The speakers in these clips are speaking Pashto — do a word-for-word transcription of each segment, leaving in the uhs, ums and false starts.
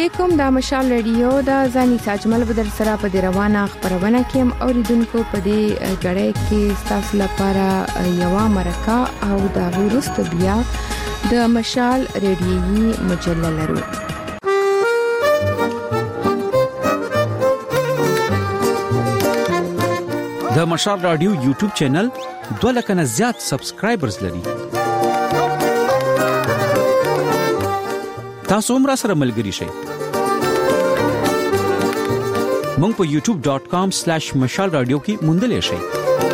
علیکم. دا مشال رادیو دا ځاني ساجمل بدر سره په دی روانه خبرونه کې اوریدونکو په دې غړې کې تاسو لپاره یو مرکه او دا وروست بیا د مشال رادیوي مجله لرو. د مشال رادیو یوټیوب چینل دوه لک نه زیات سبسکرایبرز لري. تاسو هم را سره ملګری شئ. مونږ په یوټیوب ډاٹ کام سلیش مشال رادیو کې موندلې شئ.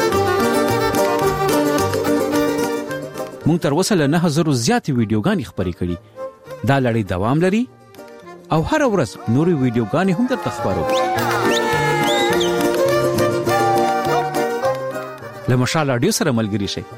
مونږ تر اوسه له نه هزار زیات ویډیوګانې خپرې کړې. دا لړۍ دوام لري او هر ورځ نورې ویډیوګانې هم درته خبرو. له مشال رادیو سره ملګری شئ.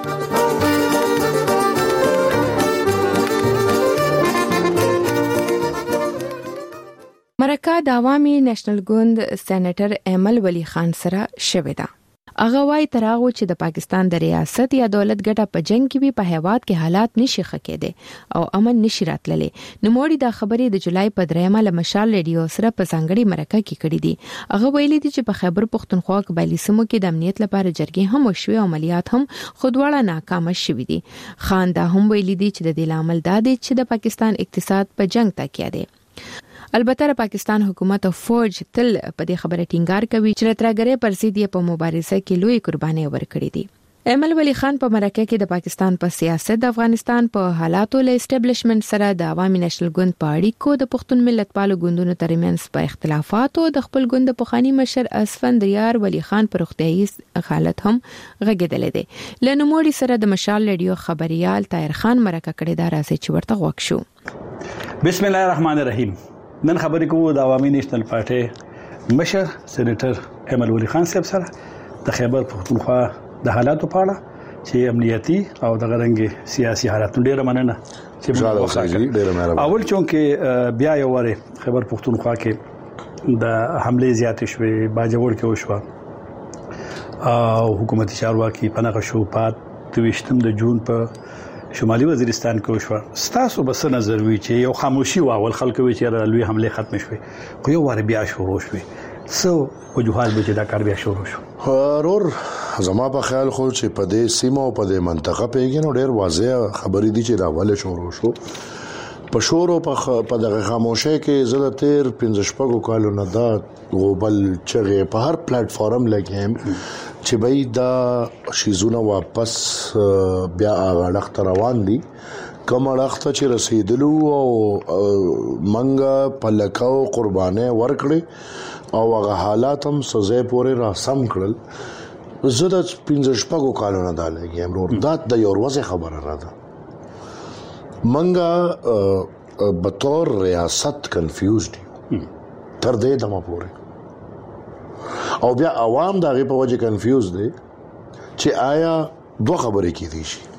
مرکه د عوامي نېشنل ګوند سېنیټر ایمل ولی خان سره شوې ده. هغه وايي تراغو چې د پاکستان د ریاست یا دولت ګټه په جنگ کې به په هیواد کې حالات نشي خکېده او امن نشي راتللی. نو موړي دا خبرې د جولای په دریمه له مشال رادیو سره په ځانګړي مرکه کې کړې دي. هغه ویلي دي چې په خیبر پښتونخوا قبایلی سیمو کې د امنیت لپاره جرګې هم وشوي او عملیات هم خودواړه ناکام شوي دي. خان دا هم ویلي دي چې د دې لامل دا دی چې د پاکستان اقتصاد په جنگ تکیه دی. البته پاکستان حکومت او فوج تل په دې خبره ټینګار کوي چې ترګره پر ضد یې په مبارزه کې لوی قرباني ورکړې دي. ایمل ولی خان په مرکه کې د پاکستان په سیاست، د افغانستان په حالاتو له اسټابلیشمنت سره د عوامي نېشنل ګوند په اړیکو، د پښتون ملت پالو ګوندونو ترمنځ په اختلافاتو، د خپل ګوند په خاني مشر اسفندیار ولی خان پر روغتیايي حالت هم غږیدل دي. لنوموړي سره د مشال رادیو خبريال طاهر خان مرکه کړې ده. راځي چې ورته غوښ شو. بسم الله الرحمن الرحیم. نن خبرې کوو د عوامي نېشنل پارټي مشر سېنیټر ایمل ولی خان صاحب سره د خیبر پښتونخوا د حالاتو په اړه چې امنیتي او د غرنګي سیاسي حالاتو ډیره مننه چې اول چونکه بیا یو وره خیبر پښتونخوا کې د حمله زیات شوې باجوړ کې وشو او حکومتي چارواکي پناه شو پات دویشتم د جون په شمالي وزیرستان کې وشو. ستاسو بس نظر وی چې یو خاموشي واول خلک وی چې لوی حمله ختم شوه خو یو واره بیا شروع شوه. سو وجوهات به چې دا کار بیا شروع شو. ضرور زما په خیال خو چې په دې سیمه او په دې منطقه پیګن ډېر واضح خبرې دي چې دا واله شروع شو. په شورو په دغه خاموشي کې زله تیر پنځه شپږو کالو نه دا غوبل چغه په هر پلیټ فارم لګیم چې بای دا شیزونه واپس بیا اړخ روان دي. کوم اړخ ته چې رسیدلو او منګه په لکاو قربانه ورکړي او هغه حالات هم سزا پورې را سم کړل. زه د پنځه شپږو کالو نه دا لګیم ورور دا د یو ورځ خبره را ده. منګه بطور ریاست کنفیوزډ تر دې دمه پورې او بیا عوام دغه په وجه کنفیوز دي چې آیا دوه خبرې کې دي شي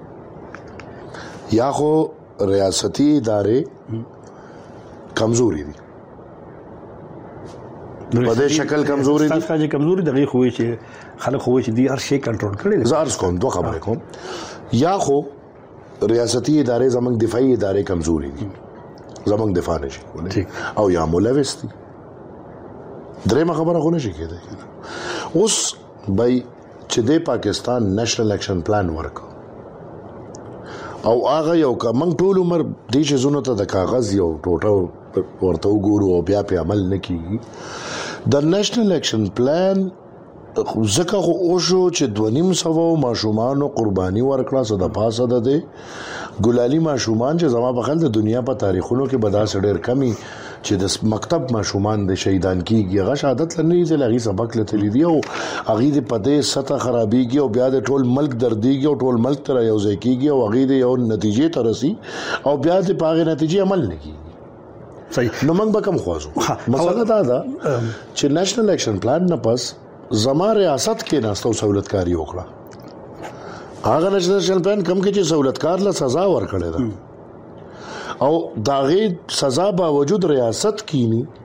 یا خو ریاستي ادارې کمزوري دي په دې شکل کمزوري دي تاسو کمزوري دغه خو چې خلک خو چې دی هر شي کنټرول کړي. زارس کوم دوه خبرې کوم یا خو ریاستي ادارې زمنګ دفاعي ادارې کمزوري دي زمنګ دفاع نشي او یا ملوث دي. درېمه خبره خو نشي کېدای. اوس بای چې د پاکستان نېشنل اکشن پلان ورک او هغه یو کوم ټول عمر د دې زونه ته د کاغذ یو ټوټه ورته وګورو او بیا په عمل نکېږي. د نېشنل اکشن پلان زکه خو او شو چې دونیم سو ماشومان قرباني ورکړه صد پاسه ده دي ګلالي ماشومان چې زما په خل د دنیا په تاریخونو کې بدا سړیر کمی چې د مکتب ماشومان د شهیدان کیږي غش عادت لنی چې لغي سبق لته لیدي او اغه د پدې سطح خرابيږي او بیا د ټول ملک درديږي او ټول ملک تر یو ځای کیږي او اغه د یو نتیجې ترسي او بیا د پاغه نتیجې عمل نه کیږي. صحیح. نو موږ به کوم خوازو مسله دا ده چې نېشنل اکشن پلان نه پس زما ریاست کې ناستو سہولتکاری وکړه. هغه نېشنل پلان کم کې چې سہولتکار له سزا ورکړه ده او داغه سزا باوجود ریاست کینی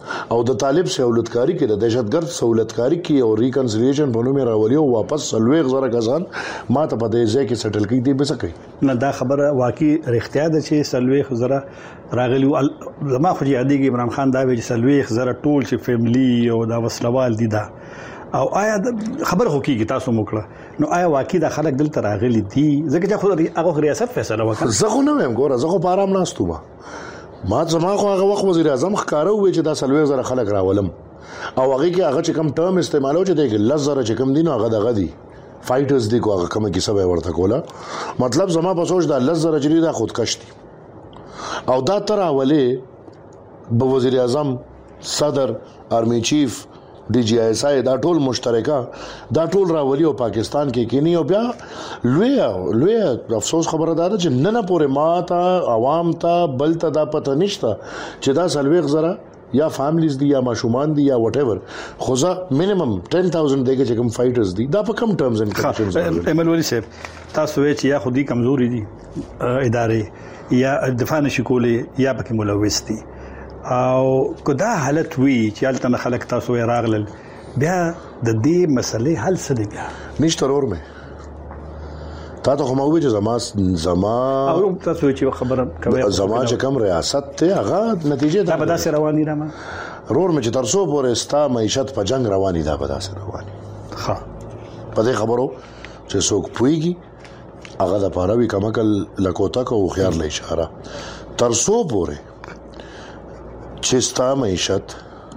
او د طالب سہولتکاری کې د دهشتګرد سہولتکاری کې او ریکنسیلیشن په نوم راولي او واپس سلويغ زره کسان ما ته په دې ځای کې سټل کړي دي به څه کوي نه دا خبره واقعي رښتیا ده چې سلويغ زره راغلی زما خو یادېږي عمران خان دا وی چې سلويغ زره ټول چې فیملی او دا وسلوال دي دا او آیا خبر هو کیږي تاسو موکړه نو آیا واقعي د خلک دلته راغلي دي ځکه چې خو هغه ریاست فیصله وکړه زه خو نه ویم ګوره زه خو په آرام ناستو ما ما زما خو هغه وخت وزیر اعظم ښکارو وی چې دا سلوي زره خلک راولم او هغه کې هغه چې کم ټرم استعمالو چې دی لزر چې کم دین هغه دغه دی فایټرز دی کو هغه کوم کې سبا ورته کوله مطلب زما په سوچ دا لزر چې دا خودکش دي او دا تر اوله به وزیر اعظم صدر آرمی چیف ډي جي اس آی دا ټول مشترکه دا ټول راولي او پاکستان کې کینی او بیا لوی لوی افسوس خبره ده چې نن نه پورې ماته عوام ته بل ته دا پته نشته چې دا سلويغ زره یا فیملیز دي یا ماشومان دي یا وات ایور خو ځه مینیمم ټن تھاؤزنډ دیګه چې کوم فایټرز دي دا په کم ټرمز اینڈ کنډیشنز ایمل ولی صاحب تاسو چې یا خودي کمزوري دي ادارې یا دفاع نشي کولې یا پکې ملوث دي او کدا حالت وی چې الته خلک تاسو راغلل بیا د دې مسلې حل څه دی بیا نشته ورور مې تا ته کومه وی چې زما زما او تاسو چې خبره کوي زما چې کوم ریاست ته هغه نتیجه دا به داسې رواني را ما ورور مې چې ترسو پورې ستا معیشت په جنگ رواني دا به داسې رواني ها په دې خبرو چې څوک پويږي هغه د پاروي کمکل لکوتا کو خيار له اشاره ترسو پورې چستا معیشت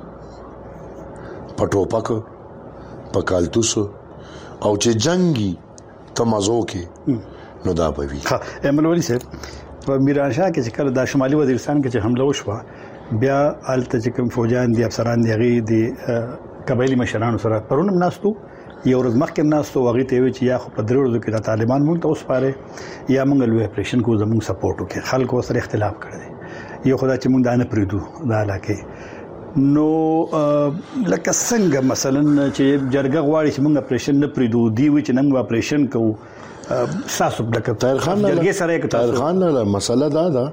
پټوپک پکالتوس او چې جنگي تمازو کې نو دا پوي ها ایمل ولی صاحب په میران شاه کې چې کله د شمالي وزیرستان کې چې حمله وشوه بیا الته چې کوم فوجان دي افسران دي غي دي قبایلی مشرانو سره پرونم ناستو یو ورځ مخکې ناستو هغه ته وی چې یا خو په درو ورځو کې د طالبان مونږ ته اوس پاره یا مونږ لوی اپریشن کو زموږ سپورټ وکړي خلکو سره اختلاف کړی یو خدای چې مونږ دانه پریدو دا علاقه نو لکه څنګه مثلا چې جرګه غواړي چې مونږ اپریشن نه پریدو دی وی چې نن اپریشن کوو ساسو د طاهر خان جرګه سره کې طاهر خان له مسله دا ده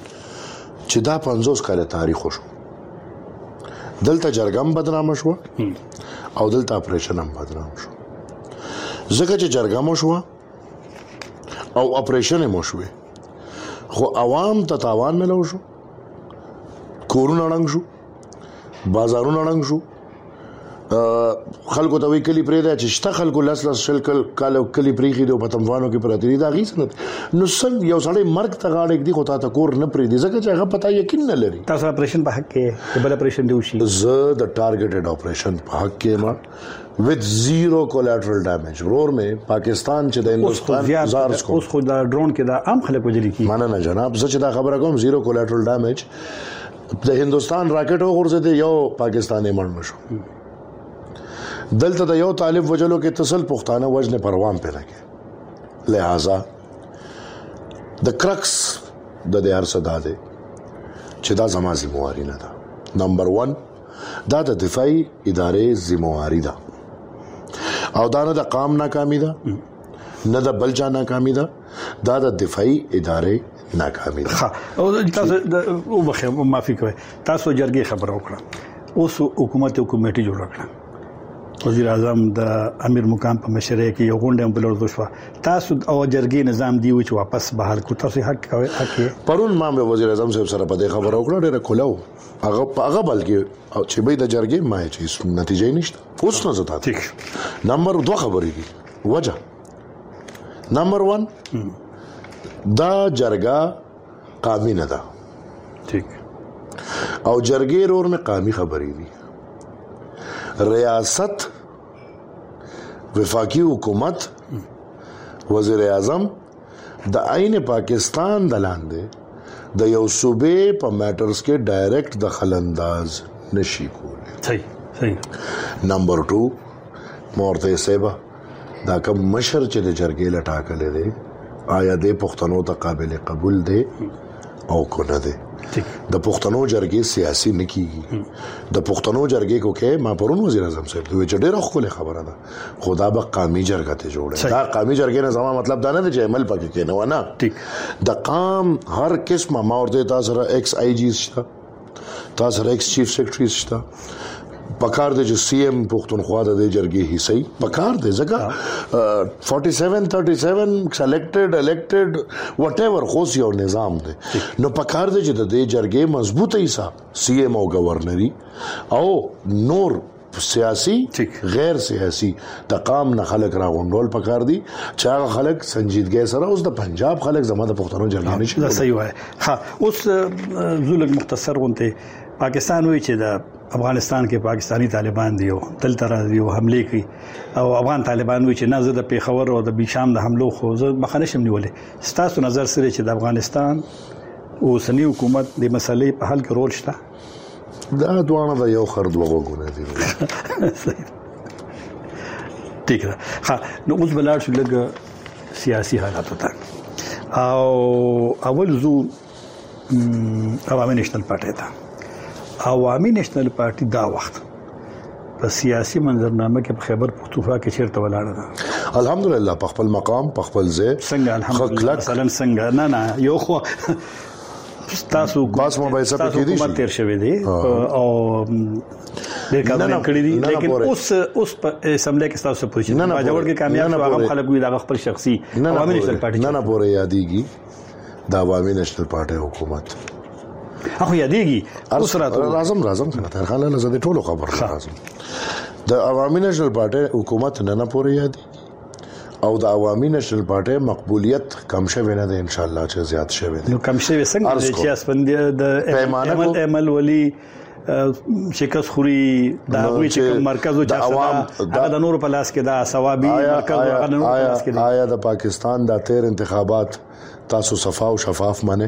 چې دا پنځوس کاله تاریخ شو دلته جرګم بدنام شو او دلته اپریشن هم بدنام شو ځکه چې جرګم شو او اپریشن هم شو خو عوام ته تاوان ملو شو کورونه ړنګ شو بازارونه ړنګ شو خلکو ته وی کلی پرې دا چې شته خلکو لاس لاس شل کل کالو کلی پرې خېدو په تموانو کې پراتی دي دا غي سنت نو څنګه یو سړی مرګ ته غاړه دی خو تا ته کور نه پرې دي ځکه چې هغه پتا یقین نه لري تاسو اپریشن په حق کې بل اپریشن دی وشي ز د ټارګټډ اپریشن په حق کې ما with zero collateral damage ورور مې پاکستان چې د هندستان زارس کو اوس خو دا ډرون کې دا عام خلک وجري کی مانه نه جناب زه چې دا خبره کوم زیرو collateral damage د هندستان راکټ وګرځي دی یو پاکستاني مړ نشو دلته د یو طالب وجلو کې تسل پښتانه وجنه پروام پیدا کې لہذا د کرکس د دې هر څه ده چې دا زما ذمہواری نه ده نمبر ون دا د دفاعي ادارې ذمہواری ده او دا نه د قام ناکامی ده نه د بلجا ناکامی ده دا د دفاعي ادارې ناکامی ده او تاسو او بخښه معافي کوئ تاسو جرګې خبر وکړه اوس حکومت حکومتي جوړ کړه وزیر اعظم د امیر مقام په مشرۍ کې یو غونډه بلور دوشوا تاسو او جرګې نظام دی چې واپس بحال کو تاسو حق کوي حق پرون ما وزیر اعظم صاحب سره په دې خبره وکړه ډېر کولو هغه هغه بلکې او چې به د جرګې ما چې نتیجې نشته اوس نه زتا ٹھیک نمبر دو خبرې دي وجه نمبر ون دا جرګه قانوني نه ده ٹھیک او جرګې رور مې قانوني خبرې دي ریاست وفاقی حکومت وزیر اعظم د عین پاکستان د لاندې د یو صوبې په میټرز کې ډایرکټ دخل انداز نشي کولی صحیح صحیح نمبر ټو مورته سیبا دا کوم مشر چې د جرګې لټاکلې دي آیا د پښتنو ته قابل قبول دي او کو نه دي د پښتنو جرګې سیاسي نکېږي د پښتنو جرګې کو کې ما پرون وزیر اعظم صاحب دوی چې ډېر خپل خبره ده خدا به قومي جرګه ته جوړه دا قومي جرګې نه زما مطلب دا نه دی چې عمل پکې کې نه ونه ټیک د قام هر قسمه ما ورته تاسو سره ایکس آی جی شته تاسو سره ایکس چیف سیکریټری شته پکار دی چې سی ایم پښتونخوا د جرګې حصے پکار دی ځکه فورټي سیون تھرٹی سیون سلیکټډ الیکټډ وات ایور خو یو نظام دی نو پکار دی چې د دې جرګې مضبوطه حصہ سی ایم او گورنری او نور سیاسي غیر سیاسي تقام نه خلک راغونډول پکار دي چې هغه خلک سنجیدګۍ سره اوس د پنجاب خلک زموږ د پښتنو جرګې نشي دا صحیح وای ها اوس زولک مختصر غونته پاکستان وی چې د افغانستان کې پاکستانی طالبان دی او دلته راځي او حمله کوي او افغان طالبان وی چې نه زه د پیښور او د بشام د حملو خو زه مخه نشم نیولې ستاسو نظر سره چې د افغانستان اوسنی حکومت د مسلې په حل کې رول شته دا دوانه د یو خرد وګونه دي ټیک ده ها نو اوس بلار شو لګ سیاسي حالات ته او اول زو عوامي نېشنل پارټي ته عوامي نېشنل پارټي دا وخت په سیاسي منظرنامه کې په خیبر پختونخوا کې چیرته ولاړه ده الحمدلله په خپل مقام په خپل ځای څنګه الحمدلله مثلا څنګه نه نه یو خو تاسو باس موبایل سره کې دي حکومت تیر شوی دی او ډېر کارونه کړی دي لیکن اوس اوس په اسمبلی کې تاسو پوښتنه ما جوړ کې کامیاب شو هغه خلک وي دا خپل شخصي عوامي نېشنل پارټي نه نه پورې یادېږي د عوامي نېشنل پارټي حکومت هغه یادېږي اوس راځم راځم کنه تر خلک نه زده ټولو خبر راځم د عوامي نېشنل پارټي حکومت نه نه پورې یادېږي او د عوامي نېشنل پارټي مقبولیت کم شوه نه ده ان شاء الله چې زیات شوه نو کم شوه څنګه چې اسپند د ایمل ولی شکست خوري دا وی چې مرکز او چې هغه د نور په لاس کې دا ثوابي مرکز هغه د نور په لاس کې آیا د پاکستان د تیر انتخابات تاسو صفا او شفاف منه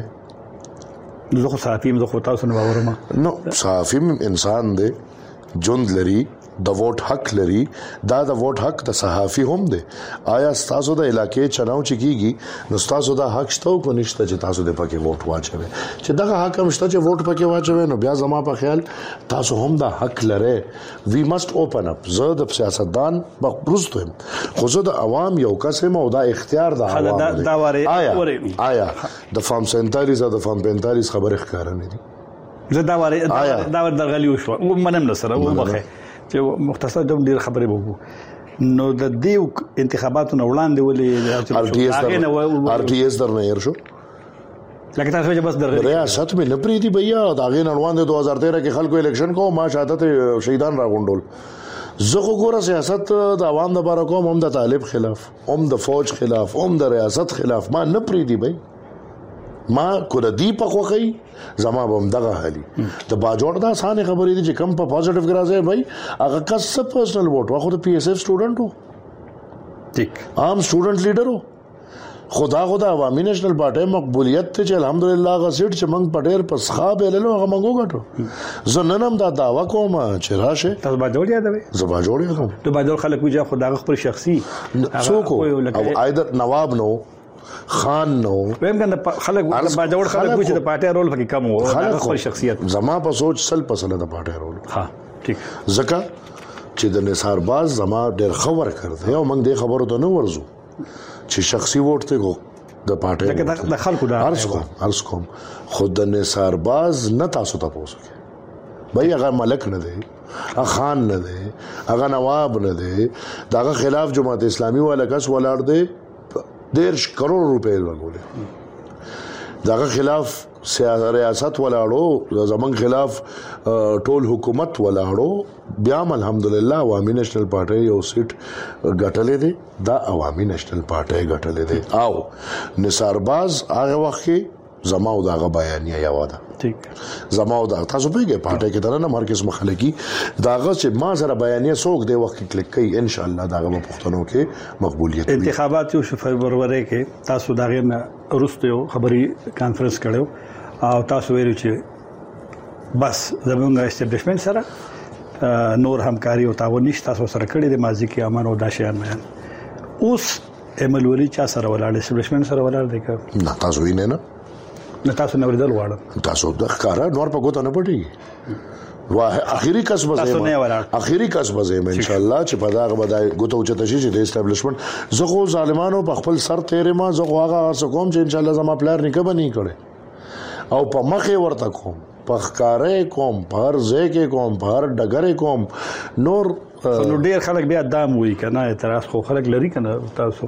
زه خو صحافي زه خو تاسو نه باورم نو صحافي انسان دی جوند لري د ووټ حق لري دا د ووټ حق د صحافي هم دی آیا تاسو د علاقې چناو چې کیږي نو تاسو د حق شته کو نشته چې تاسو د پکې ووټ واچوي چې دغه حق هم شته چې ووټ پکې واچوي نو بیا زما په خیال تاسو هم د حق لري وی مست اوپن اپ زه د سیاستدان مقبوض یم خو زه د عوام یو قسم او د اختیار د عوام دا آیا آیا د فارم سینتالیس او د فارم پینتالیس خبره ښکار نه دي زه دا واره دا ور درغلی وشو منم سره وبخه چې مختصر د ډیر خبرې وګو نو د دیو انتخاباتو نه وړاندې ولې ار ټي اس درنه ير شو لکه تاسو چې بس درغلی ریاست مې نه پریدي بیا دا غین وړاندې دو هزار تیرہ کې خلکو الیکشن کو ما شهادت شهیدان راغونډول زه ګوره سیاست د عوام د بار کوم هم د طالب خلاف هم د فوج خلاف هم د ریاست خلاف ما نه پریدي بای ما کله دی په خوخی زما بم دغه حالي د باجوړ دا اسانه خبرې دي چې کم په پوزټیو ګرازه بھائی هغه کس پرسنل ووټ واخو د پی ایس ایف سټوډنټ وو ټیک عام سټوډنټ لیډر وو خدا خدا عوامي نېشنل پارټي مقبولیت ته چې الحمدلله هغه سیټ چې موږ پټیر په ښا بیللو هغه موږ غټو زننم دا داوا کوم چې راشه تاسو باجوړ یادوي زه باجوړ یادوم د باجوړ خلک وجه خدا خپل شخصي څوک او ایدر نواب نو خان نو ویم کنه خلک باجوړ خلک چې د پارټي رول پکې کم وو خپل شخصیت زما په سوچ سل پسله د پارټي رول ها ټیک زکه چې د نثار باز زما ډېر خبر کړ او موږ دې خبرو ته نه ورزو چې شخصي ووټ ته کو د پارټي د خلکو دا ارز کوم ارز کوم خود د نثار باز نه تاسو ته پوسوي بھائی هغه ملک نه دی هغه خان نه دی هغه نواب نه دی داغه خلاف جماعت اسلامي والا کس ولاړ دی ډېر کروڑ روپے ورغولې داغه خلاف سیاست ریاست ولاړو زمون خلاف ټول حکومت ولاړو بیا الحمدلله عوامي نېشنل پارټي یو سیټ غټلې دي دا عوامي نېشنل پارټي غټلې دي او نثار باز هغه وخت کې زما او داغه بیانیه یو ده ټیک زما او دا تاسو پیګه پارټي کې درنه مرکز مخالکی داغه چې ما سره بیانیه سوق دی وخت کلیک کوي ان شاء الله داغه پښتنو کې مقبولیت انتخابات یو فبرवरी کې تاسو داغه نه روستو خبري کانفرنس کړو او تاسو ویلو چې بس زمونږ اسټابلیشمنت سره نور همکاري او تعاون نشته تاسو سره کړی د ماضي کې امن او داشيان بیان اوس ایمل ولی چا سره ولاړ اسټابلیشمنت سره ولاړ دی که نه تاسو وینئ نه نه تاسو نو ورته وړم تاسو د ښکارا نور په ګوتو نه پټي واه اخیری کس بزې اخیری کس بزې ان شاء الله چې په داغه بدای ګوتو چته شي د اسټابلیشمنت زه خو ظالمانو په خپل سر تیرې ما زه خو هغه څه کوم چې ان شاء الله زما پلان نه کبه نه کړي او په مخه ورته کوم پخکارې کوم په هر ځای کې کوم په هر ډګر کوم نور نو ډیر خلک بیا دام وی کنه اعتراض خو خلک لري کنه تاسو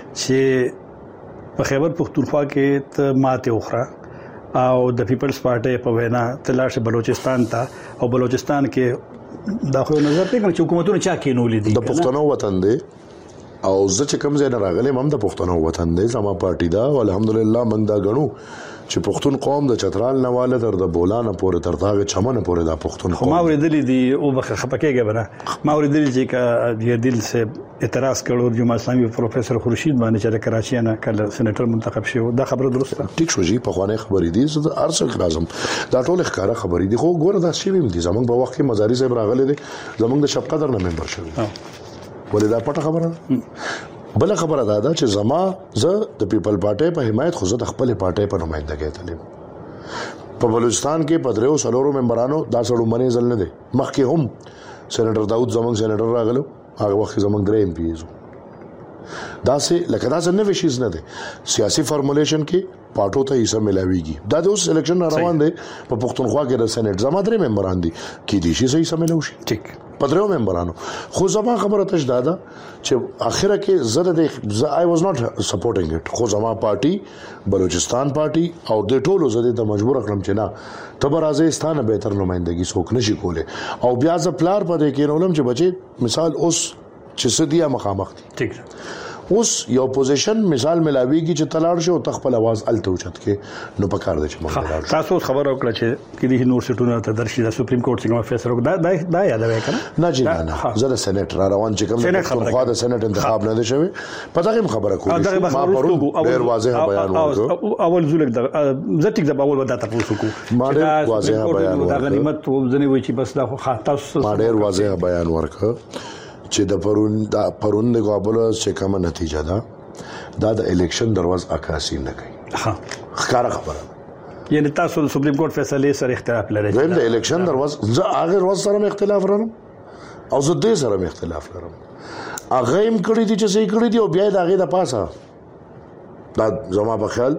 چې په خیبر پختونخوا کې ته ماته اوخره او د پیپلز پارټي په وینا تلاش بلوچستان ته او بلوچستان کې دا خو نظر ته کوم چې حکومتونه چا کې نولې دي د پښتنو وطن دی او زه چې کوم ځای نه راغلم هم د پښتنو وطن دی زما پارټي دا او الحمدلله موږ دا غنو چې پښتون قوم د چترال نواله تر د بولانه پورې تر داغه چمنه پورې دا پښتون قوم ما ورېدلې دي او بخ خپکهګه بنا ما ورېدلې چې کا د دل سے اعتراض کړو جمعه اسلامي پروفیسور خورشید باندې چې د کراچي نه کله سېنیټر منتخب شو دا خبره درسته ټیک شو جی په خوانه خبرې دي زه ارسل لازم دا ټول ښکارا خبرې دي خو ګوره دا شی ویم دي زمونږ په وخت کې مزاري صاحب راغلي دي زمونږ د شپ قدر نه ممبر شوی ولې دا پټه خبره بل خبره دا ده چې زما زه د پیپل پارټي په حمایت خو زه د خپل پارټي په نمائندګۍ تلم په بلوچستان کې پدریو سلورو ممبرانو دا سړو منې ځل نه دي مخکې هم سېنیټر داود زمنګ سېنیټر راغلو هغه وخت زمنګ درې ایم پی زو دا سه لکه دا څنګه وشیز نه دي سیاسي فارمولیشن کې پارټو ته حصہ ملاويږي دا د اوس الیکشن روان دي په پښتونخوا کې د سېنیټ زما درې ممبران دي کې دي شي صحیح حصہ ملاوي ټیک پدریو ممبرانو خو زما خبره تش دادا چې اخره کې زره د آی واز ناٹ سپورټینګ اټ خو زما پارټي بلوچستان پارټي او د ټولو زده ته مجبور کړم چې نه تبر ازستانه به تر نمائندګي څوک نشي کوله او بیا ز پلار پدې کې نولم چې بچي مثال اوس چې سدیا مخامخ دي ټیک اوس یو پوزیشن مثال ملاويږي چې تلاړ شو تخپل आवाज الته اوچت کې نو پکار دي چې موږ تاسو خبر وکړه چې کله یونیورسيټونو ته درشي د سپریم کورټ څخه فیصله وکړه دا دا یاد وکړه نه جی نه زه د سېنیټ را روان چې کوم خو د سېنیټ انتخاب نه دی شوی پته کوم خبره کوم ما پرون ډیر واضح بیان وکړ اول زولک د زټیک د اول ودا تاسو کو ما ډیر واضح بیان وکړ دا غنیمت ځنی وای چې بس دا خو تاسو ما ډیر واضح بیان وکړ چې د پرون د پرون د غابل چې کومه نتیجه ده دا د الیکشن دروازه عکاسي نه کوي ها ښکارا خبره یعنی تاسو د سپریم کورټ فیصله سره اختلاف لرئ د الیکشن دروازه زه هغه ورځ سره اختلاف لرم او زه دې سره اختلاف لرم هغه هم کړی دي چې صحیح کړی دي او بیا د هغه د پاسه دا زما په خیال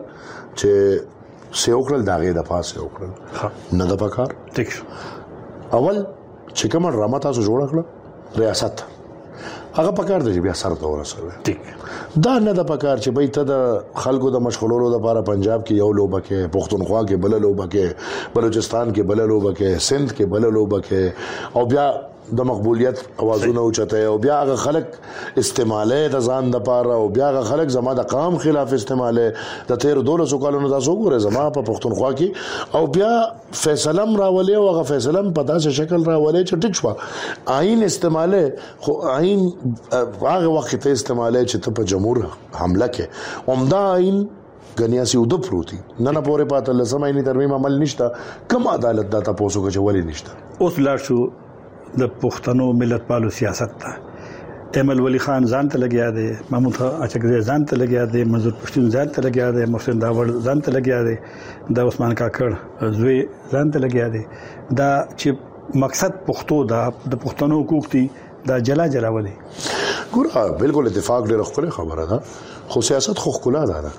چې سیوکل د هغه د پاسه وکړل نه د پکار ټیک اول چې کوم رامه تاسو جوړ کړل ریاست هغه پکار دی بیا سره ته ورسوي ټیک دا نه د پکار چې به ته د خلکو د مشغولولو لپاره پنجاب کې یو لوبه کې پښتونخوا کې بل لوبه کې بلوچستان کې بل لوبه کې سند کې بل لوبه کې او بیا د مقبولیت اوازونه اوچته او بیا هغه خلک استعماله د ځان د پاره او بیا هغه خلک زما د قام خلاف استعماله د تیر دولسو کالونو تاسو ګوره زما په پښتونخوا کې او بیا فیصله راولې او هغه فیصله په داسې شکل راولې چې ټیک شو آئین استعماله خو آئین هغه وخت ته استعماله چې ته په جمهور حمله کې عمده آئین غنیا سی ود پروتي نه نه پورې پاتل لسمه ترمیم عمل نشته کم عدالت دا تاسو کې چولې نشته اوس لا شو د پښتنو ملت پالو سیاست ته ایمل ولی خان ځان ته لګیا دی محمود اچکزی ځان ته لګیا دی منظور پښتون ځان ته لګیا دی محسن داور ځان ته لګیا دی د عثمان کاکړ زوی ځان ته لګیا دی دا چې مقصد پښتو دا د پښتنو حقوق دي دا جلا جلا ودی ګوره بالکل اتفاق ډېر خپل خبره ده خو سیاست خو خلا ده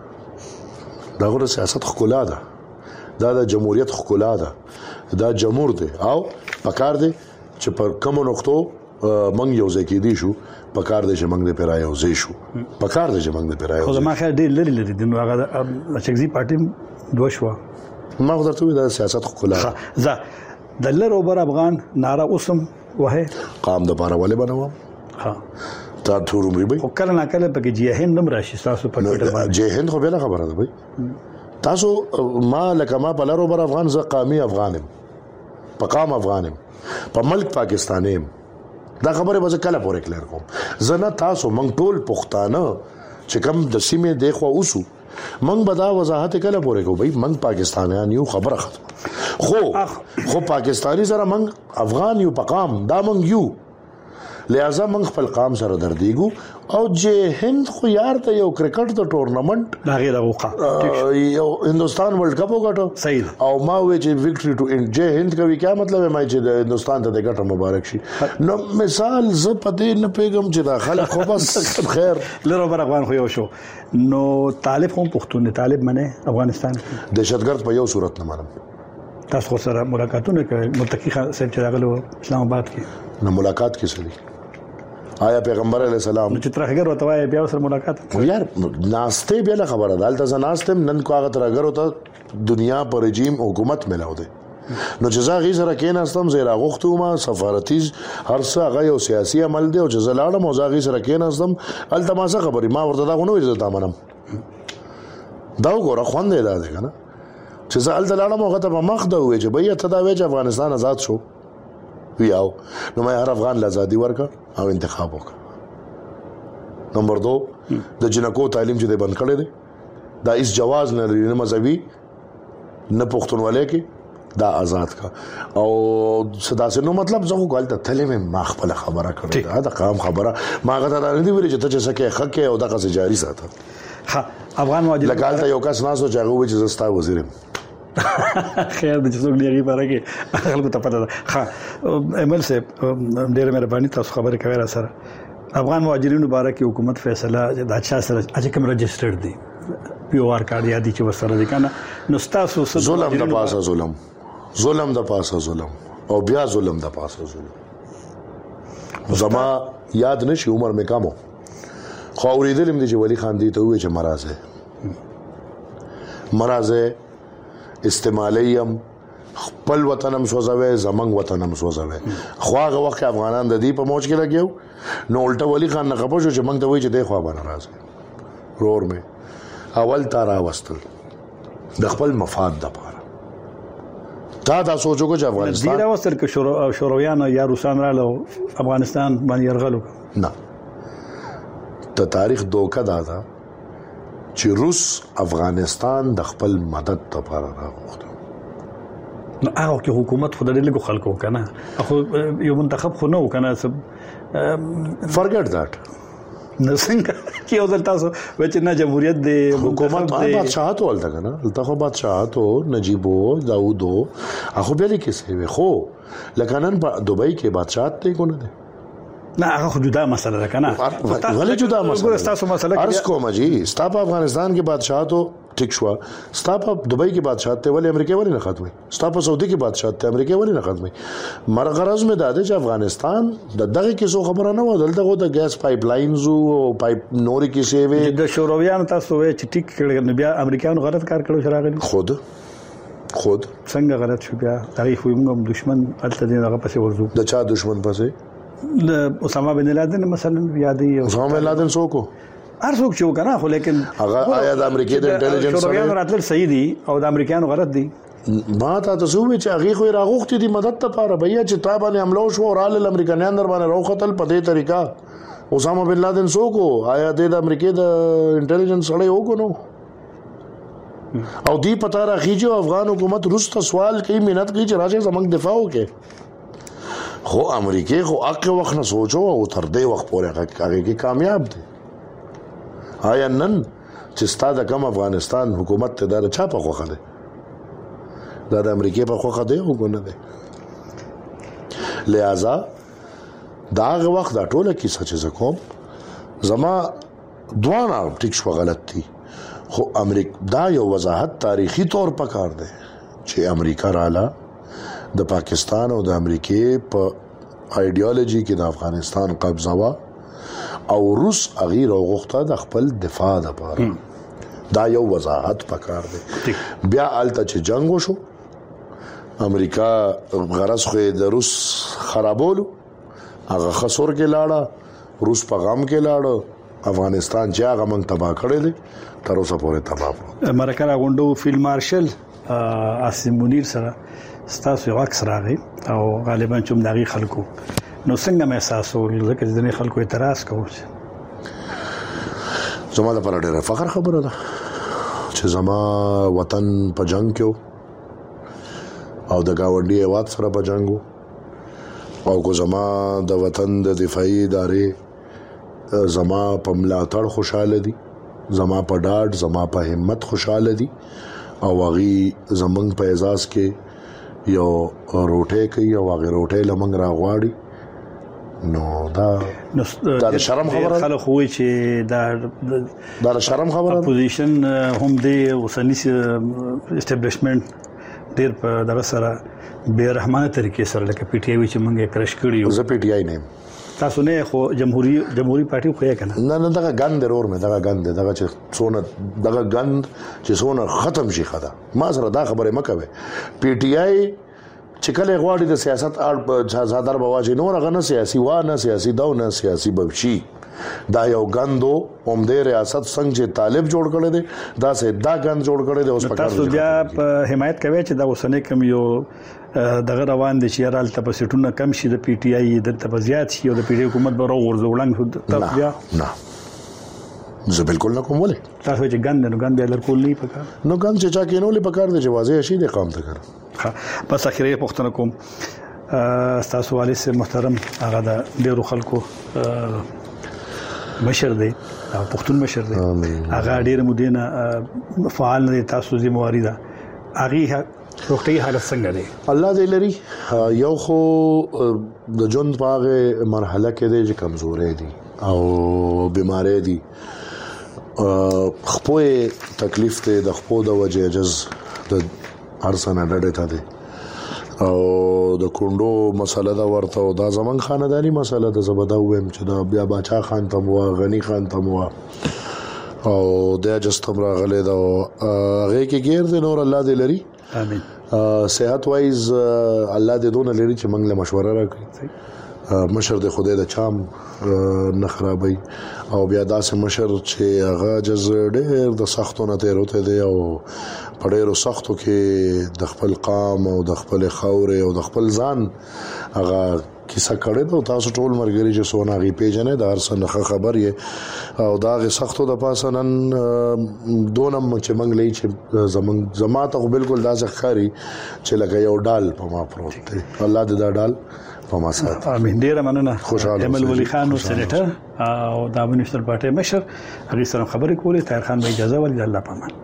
دا غوړه سیاست خلا ده دا د جمهوریت خلا ده دا جمهور دی او پکار دی چې پر کوم نقطو منګ یو ځکه دی شو پکار دی چې منګ د پیرای یو ځای شو پکار دی چې منګ د پیرای خو ما خیر ډېر لري لري د هغه اچکزي پارټي دوه شو ما خو درته دا سیاست خلا ز د لر اوبر افغان ناره اوسم وه قام د پاره ولې بنوم ها تا ټورمري به خو کله نه کله پکې جی هند نم راشي تاسو په ټوټه باندې جی هند خو به خبره ده بھائی تاسو ما لکه ما په لر اوبر افغان ز قامي افغانم پقام افغانم په ملک پاکستانیم دا خبره به کله پورې کلیر کوم زنه تاسو مونږ ټول پښتانه چې کوم د سیمه دی خو اوسو مونږ به دا وضاحت کله پورې کوو بھائی مونږ پاکستانیان یو خبره ختم خو خو پاکستانی سره مونږ افغان یو پقام دا مونږ یو لہذا مونږ خپل قام سره دردیګو او جه هند خو یار ته یو کرکټ د ټورنمنت دا غیر اوقه یو هندستان ورلد کپ وګټو صحیح او ما وې چې وکټری ټو جه هند کوي کیا مطلب ما چې د هندستان ته د ګټه مبارک شي نو مثال ز پدې نه پیغام چې دا خلک خو بس خیر لرو بر افغان خو یو شو نو طالب هم پښتون طالب منه افغانستان دهشتګرد په یو صورت نه منم تاسو سره ملاقاتونه کوي متقی صاحب چې راغلو اسلام آباد کې نو ملاقات کې سړي آیا پیغمبر علی السلام چې ترغه ورته وای بیا سره ملاقات یار ناشته بیا خبره ده الته ناشته نن کو هغه ترغه ورته دنیا پر رژیم حکومت ملاو ده نو جزا غي سره کېناستم زیرا غوښتو ما سفارتي هر څه هغه یو سیاسي عمل دی او جزا لاړم او زاغي سره کېناستم الته ما څه خبري ما ورته دا غونو عزت امنم دا وګوره خوند دی دا دی کنه چې زه الته لاړم هغه ته مخ دا وې چې بیا ته دا وې چې افغانستان آزاد شو ویاو نو ما هر افغان له ازادي ورکا او انتخاب وکړ نمبر دو د جنکو تعلیم چې بند کړي دي دا اس جواز نه لري نه مذهبي نه پښتونولۍ کې دا آزاد کا او صدا سے نو مطلب زه غوړل ته تلې مې ما خپل خبره کړې دا د قام خبره ما غته نه دی ویل چې ته چې سکه حق او دا قصه جاری ساته ها افغان مهاجر لګال ته یو کس ناسو چې هغه چې زستا وزیرم خیر د څوک دی غیبره کې خلکو ته پته ده ها ایمل سے ډېر مهرباني تاسو خبره کوي را سره افغان مهاجرینو باره کې حکومت فیصله د اچھا سره اچھا کوم رجسټرډ دی پی او آر کارت یادي چې وسره دي کنه نو تاسو ظلم د پاسه ظلم ظلم د پاسه ظلم او بیا ظلم د پاسه ظلم زما یاد نشي عمر مې کمو خو اوریدلم دي چې ولی خان دی ته وې چې مرزه مرزه استعمالیم خپل وطنم سوځوي زمنګ وطنم سوځوي خو هغه وخت افغانان د دې په موج کې لګیو نو الټه ولی خان نه خپو چې موږ ته وې چې د خو باندې راځي رور مې اول تارا وستل د خپل مفاد د پاره تا دا سوچو کو چې افغانستان ډیر وستل کې شورو شورویان یا روسان رااله افغانستان باندې يرغلو نه ته تاریخ دوکه دادا چې روس افغانستان د خپل مدد لپاره راغوښته نو هغه کې حکومت خو د لګو خلکو کنه خو یو منتخب خو نه وکنه سب forget that نو څنګه چې یو ځل تاسو وچ نه جمهوریت دی حکومت بادشاہت ولته کنه الته خو بادشاہت او نجیبو داوودو اخو به لیکي سوي خو لکه نن په دوبۍ کې بادشاہت دی کو نه دی نه هغه خو جدا مسله ده کنه ولې جدا مسله تاسو مسله ارس کوم جی ستاپ افغانستان کې بادشاہت ټیک شو ستاپ دوبۍ کې بادشاہت ته ولې امریکا ولې نه ختمي ستاپ سعودي کې بادشاہت ته امریکا ولې نه ختمي مرغرض مې داده چې افغانستان د دغه کې څه خبره نه و دلته د ګیس پایپ لاینز او پایپ نوري کې سیوي د شورویانو تاسو وې چې ټیک کړي بیا امریکایانو غلط کار کړو شراغلي خود خود څنګه غلط شو بیا تاریخ ویمږه دشمن الته دغه پسې ورزو د چا دشمن پسې اسامه بن لادن مثلا یادي اسامه بن لادن څوک هر څوک چې وکنه خو لیکن هغه آیا د امریکای د انټيليجنس شورویانو راتل صحیح دي او د امریکایانو غلط دي ما ته تاسو وی چې هغه خو راغوختي دي مدد ته پاره بیا چې تا باندې حمله شو او رال امریکایان در باندې راوختل په دې طریقه اسامه بن لادن څوک آیا د امریکای د انټيليجنس سره یو کو نو او دی پتا راخیږي افغان حکومت روس ته سوال کوي مهنت کوي چې راځي زمنګ دفاع وکړي خو امریکای خو اقا وخت نه سوچو او تر دې وخت پورې هغه کې کامیاب دي آیا نن چې ستاسو کوم افغانستان حکومت ته دا چا په خوخه ده دا د امریکای په خوخه ده او ګونه ده لہذا دا هغه وخت دا ټوله کیسه چې کوم زما دوانه ټیک شو غلط دي خو امریکا دا یو وضاحت تاریخي طور په کار ده چې امریکا رااله د پاکستان او د امریکای په ایډیالوژي کې د افغانستان قبضه وا او روس اغیر او غوښته د خپل دفاع لپاره دا یو وضاحت پکار دی بیا الته چې جنگ وشو امریکا غرض خو د روس خرابولو هغه خسور کې لاړه روس په غم کې لاړه افغانستان چې هغه موږ تباہ کړی دی تر اوسه پورې تباہ کړو مرکه غونډو فیلډ مارشل عاصم منیر سره ستاسو یو عکس راغی او غالبا چې دغه خلکو نو څنګه مې احساس وکړ ځکه چې د خلکو اعتراض کوي زما لپاره ډېر فخر خبره ده چې زما وطن په جنگ کې او د گاونډي هیواد سره په جنگ او کو زما د وطن د دفاعي ادارې زما په ملاتړ خوشاله دي زما په ډاډ زما په همت خوشاله دي او هغه زمنګ په اعزاز کې یو روټه کوي او هغه روټه لمنګ راغواړي نو دا دا شرم خبره خلک خو چې دا دا شرم خبره اپوزیشن هم دی اوسنی اسټابلیشمنت ډیر په دغه سره بے رحمانه طریقې سره لکه پی ټی آی چې موږ کرش کړی یو زه پی ټی آی نه تاسو نه خو جمهوریت جمهوریت پارټي خو یې کنه نه نه دغه ګند ورور مې دغه ګند دغه چې څونه دغه ګند چې څونه ختم شي خدا ما سره دا خبره مکوي پی ټی آی چې کله غواړي د سیاست اړ ځادر بواجی نور غنه سیاسي و نه سیاسي دا نه سیاسي بوشي دا یو ګندو اوم د ریاست څنګه چې طالب جوړ کړي دي دا سه دا ګند جوړ کړي دي اوس په تاسو بیا په حمایت کوي چې دا اوسنه کم یو دغه روان دي چې رال ته سټونه کم شي د پی ټی آی د ته زیات شي او د پی ډی حکومت به ورزولنګ تاسو بیا نه زه بالکل نه کوم ولې تاسو چې ګند نو ګند لر کول نه پکار نو ګند چې چا کې نو لې پکار دي چې واضح شي د قام ته کړ ها بس اخیری پښتنه کوم تاسو والي سه محترم هغه د ډیرو خلکو مشر دی پښتون مشر دی هغه ډیر مدینه فعال دی تاسو ذمہواری ده هغه روغتي حالت څنګه دی الله دې لري یو خو د جون پاغه مرحله کې دی چې کمزورې دي او بیماری دي خپل تکلیف ته د خپل د وجه جز د هرڅنه ډډه ته دي او د کندو مسله دا ورته دا زمون خاندانی مسله د زبده ویم چې دا بیا باچا خان ته مو غنی خان ته مو او د جستم راغله دا هغه کې غیر د نور الله دې لري امين صحت وایز الله دې دونه لري چې موږ له مشوره راکړي مشر د خدای د چام نه خرابای او بیا داسې مشر چې هغه جز ډېر د سختونه ته روته دی او په ډېرو سختو کې د خپل قام او د خپل خاورې او د خپل ځان هغه کیسه کړې ده تاسو ټول مرګري چې سونه غي پیژنې د هر څه خبر یې او دا غي سختو د پاسنن دونم چې منګ لې چې زمون زماته بالکل داسې خاري چې لکه یو ډال په ما پروت دی الله دې دا ډال په ما سات امين ډیر مننه خوشاله ایمل ولی خان او سېنیټر او د افغانستان پارټي مشر هغه سره خبرې کولې طاهر خان به اجازه ولې الله پامان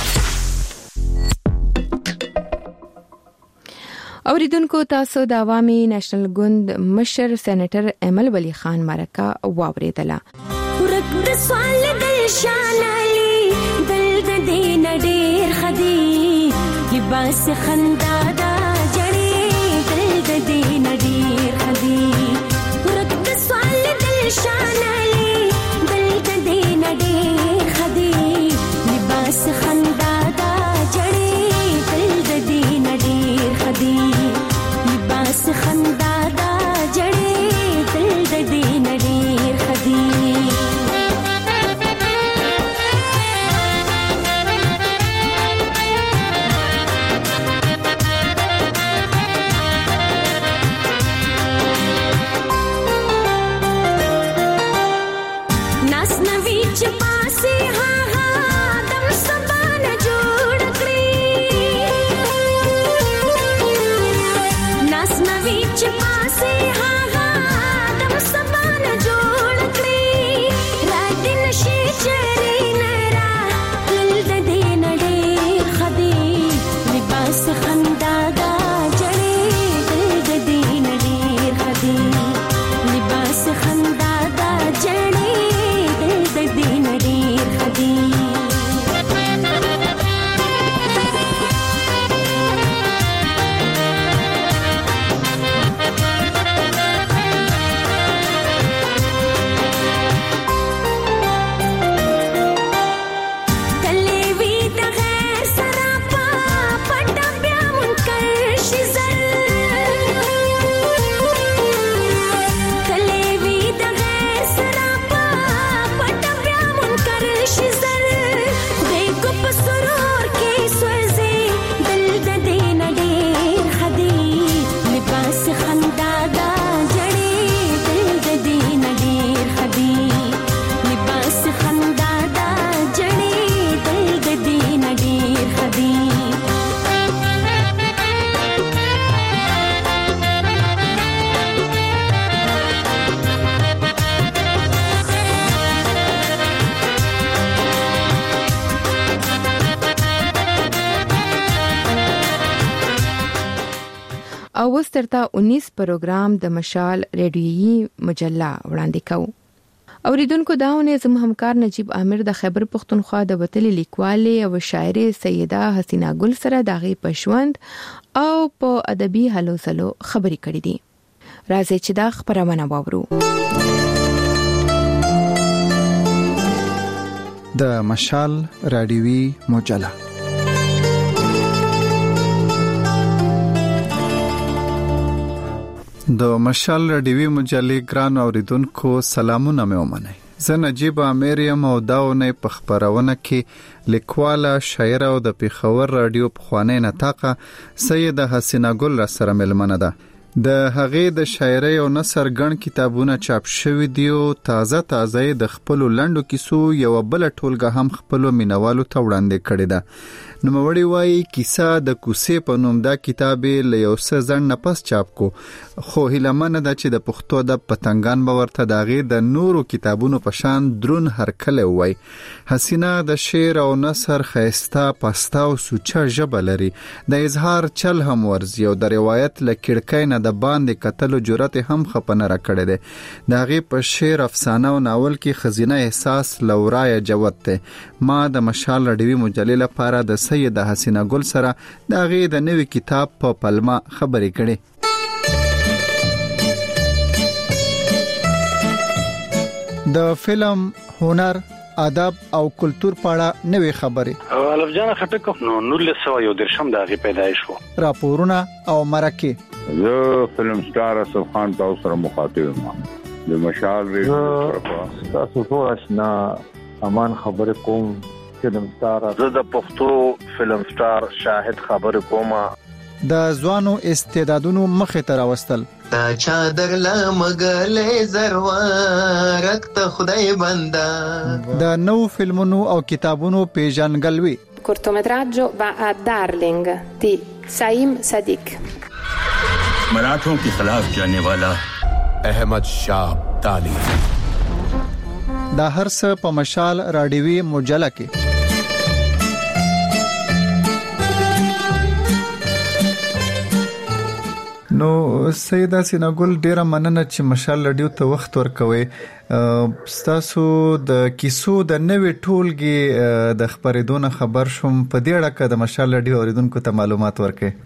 اوریدونکو تاسو د عوامي نېشنل ګوند مشر سېنیټر ایمل ولی خان مرکه واوریدله ورک د سوال د شانالي دل د دین ډیر خدي لباس خندا دا جړې دل د دین ډیر خدي ورک د سوال د شانالي دل د دین ډیر خدي لباس خندا دا جړې دل د دین ډیر خدي لباس خندا دا جړې دل د دین ډیر خدي او وسترتا انیس پروګرام د مشال ریډیویي مجله وړاندې کوي. اوریدونکو داونه زم همکار نجیب عامر د خیبر پختونخوا د وتلې لیکوالې او شاعره سیده حسینا ګل سره دغه پښوند او په ادبي هلو سلو خبرې کړې دي. راځي چې دا خبرونه واورو. د مشال رادیوي مجله د مشال رادیوي مجلې ګران اوریدونکو سلامونه مې ومنئ. زه نجیب عامر یم او دا ونې په خبرونه کې لیکواله شاعره او د پیښور رادیو پخوانی نطاقه سیده حسینا ګل را سره ملمنه ده. د هغې د شاعرۍ او نثر ګڼ کتابونه چاپ شوي دي او تازه تازه د خپلو لنډو کیسو یوه بله ټولګه هم خپلو مینوالو ته وړاندې کړې ده. نوموړی وایي کیسه د کوڅې په نوم دا کتاب یې له یو څه ځنډ نه پس چاپ کو، خو هیلهمنه ده چې د پښتو ادب پتنګان به ورته د هغې د نورو کتابونو په شان دروند هرکلی ووایي. حسینا د شعر او نثر ښایسته پسته او سوچه ژبه لري. د اظهار چل هم ورزي او د روایت له کړکۍ نه د باندې کتلو جرأت هم خپنه را کړی دی. د هغې په شعر، افسانه او ناول کې ښځینه احساس له ورایه جوت دی. ما د مشال رادیوي مجلې لپاره د سیده حسینا ګل سره د هغې د نوي کتاب په پلمه خبرې کړې. د فلم، هنر، ادب او کلتور په اړه نوې خبرې. الف جان خټک نو نولس سوه یو دېرشم د هغې پیدایش و. راپورونه او مرکې. زه فلم سټار اسف خان تاسو سره مخاطب یم. د مشال ریډیو تاسو ټول آشنا امان خبرې کوم. فلم سټار زه د پښتو فلم سټار شاهد خبرې کوم. د ځوانو استعدادونو مخې ته راوستل. تا چادر لمګلې زروارک ته خدای بندا. د نو فلمونو او کتابونو پیژنګلوي. cortometraggio va a Darling di Saim Sadiq. मराठों के खिलाफ जाने वाला अहमद शाह अब्दाली. دا هر څه په مشال رادیوي مجله کې. نو سیده حسینا ګل ډیره مننه چې مشال رادیو ته وخت ورکوي. ستاسو د کیسو د نوې ټولګې د خبرېدو نه خبر شوم. په دې اړه که د مشال رادیو اوریدونکو ته معلومات ورکړئ.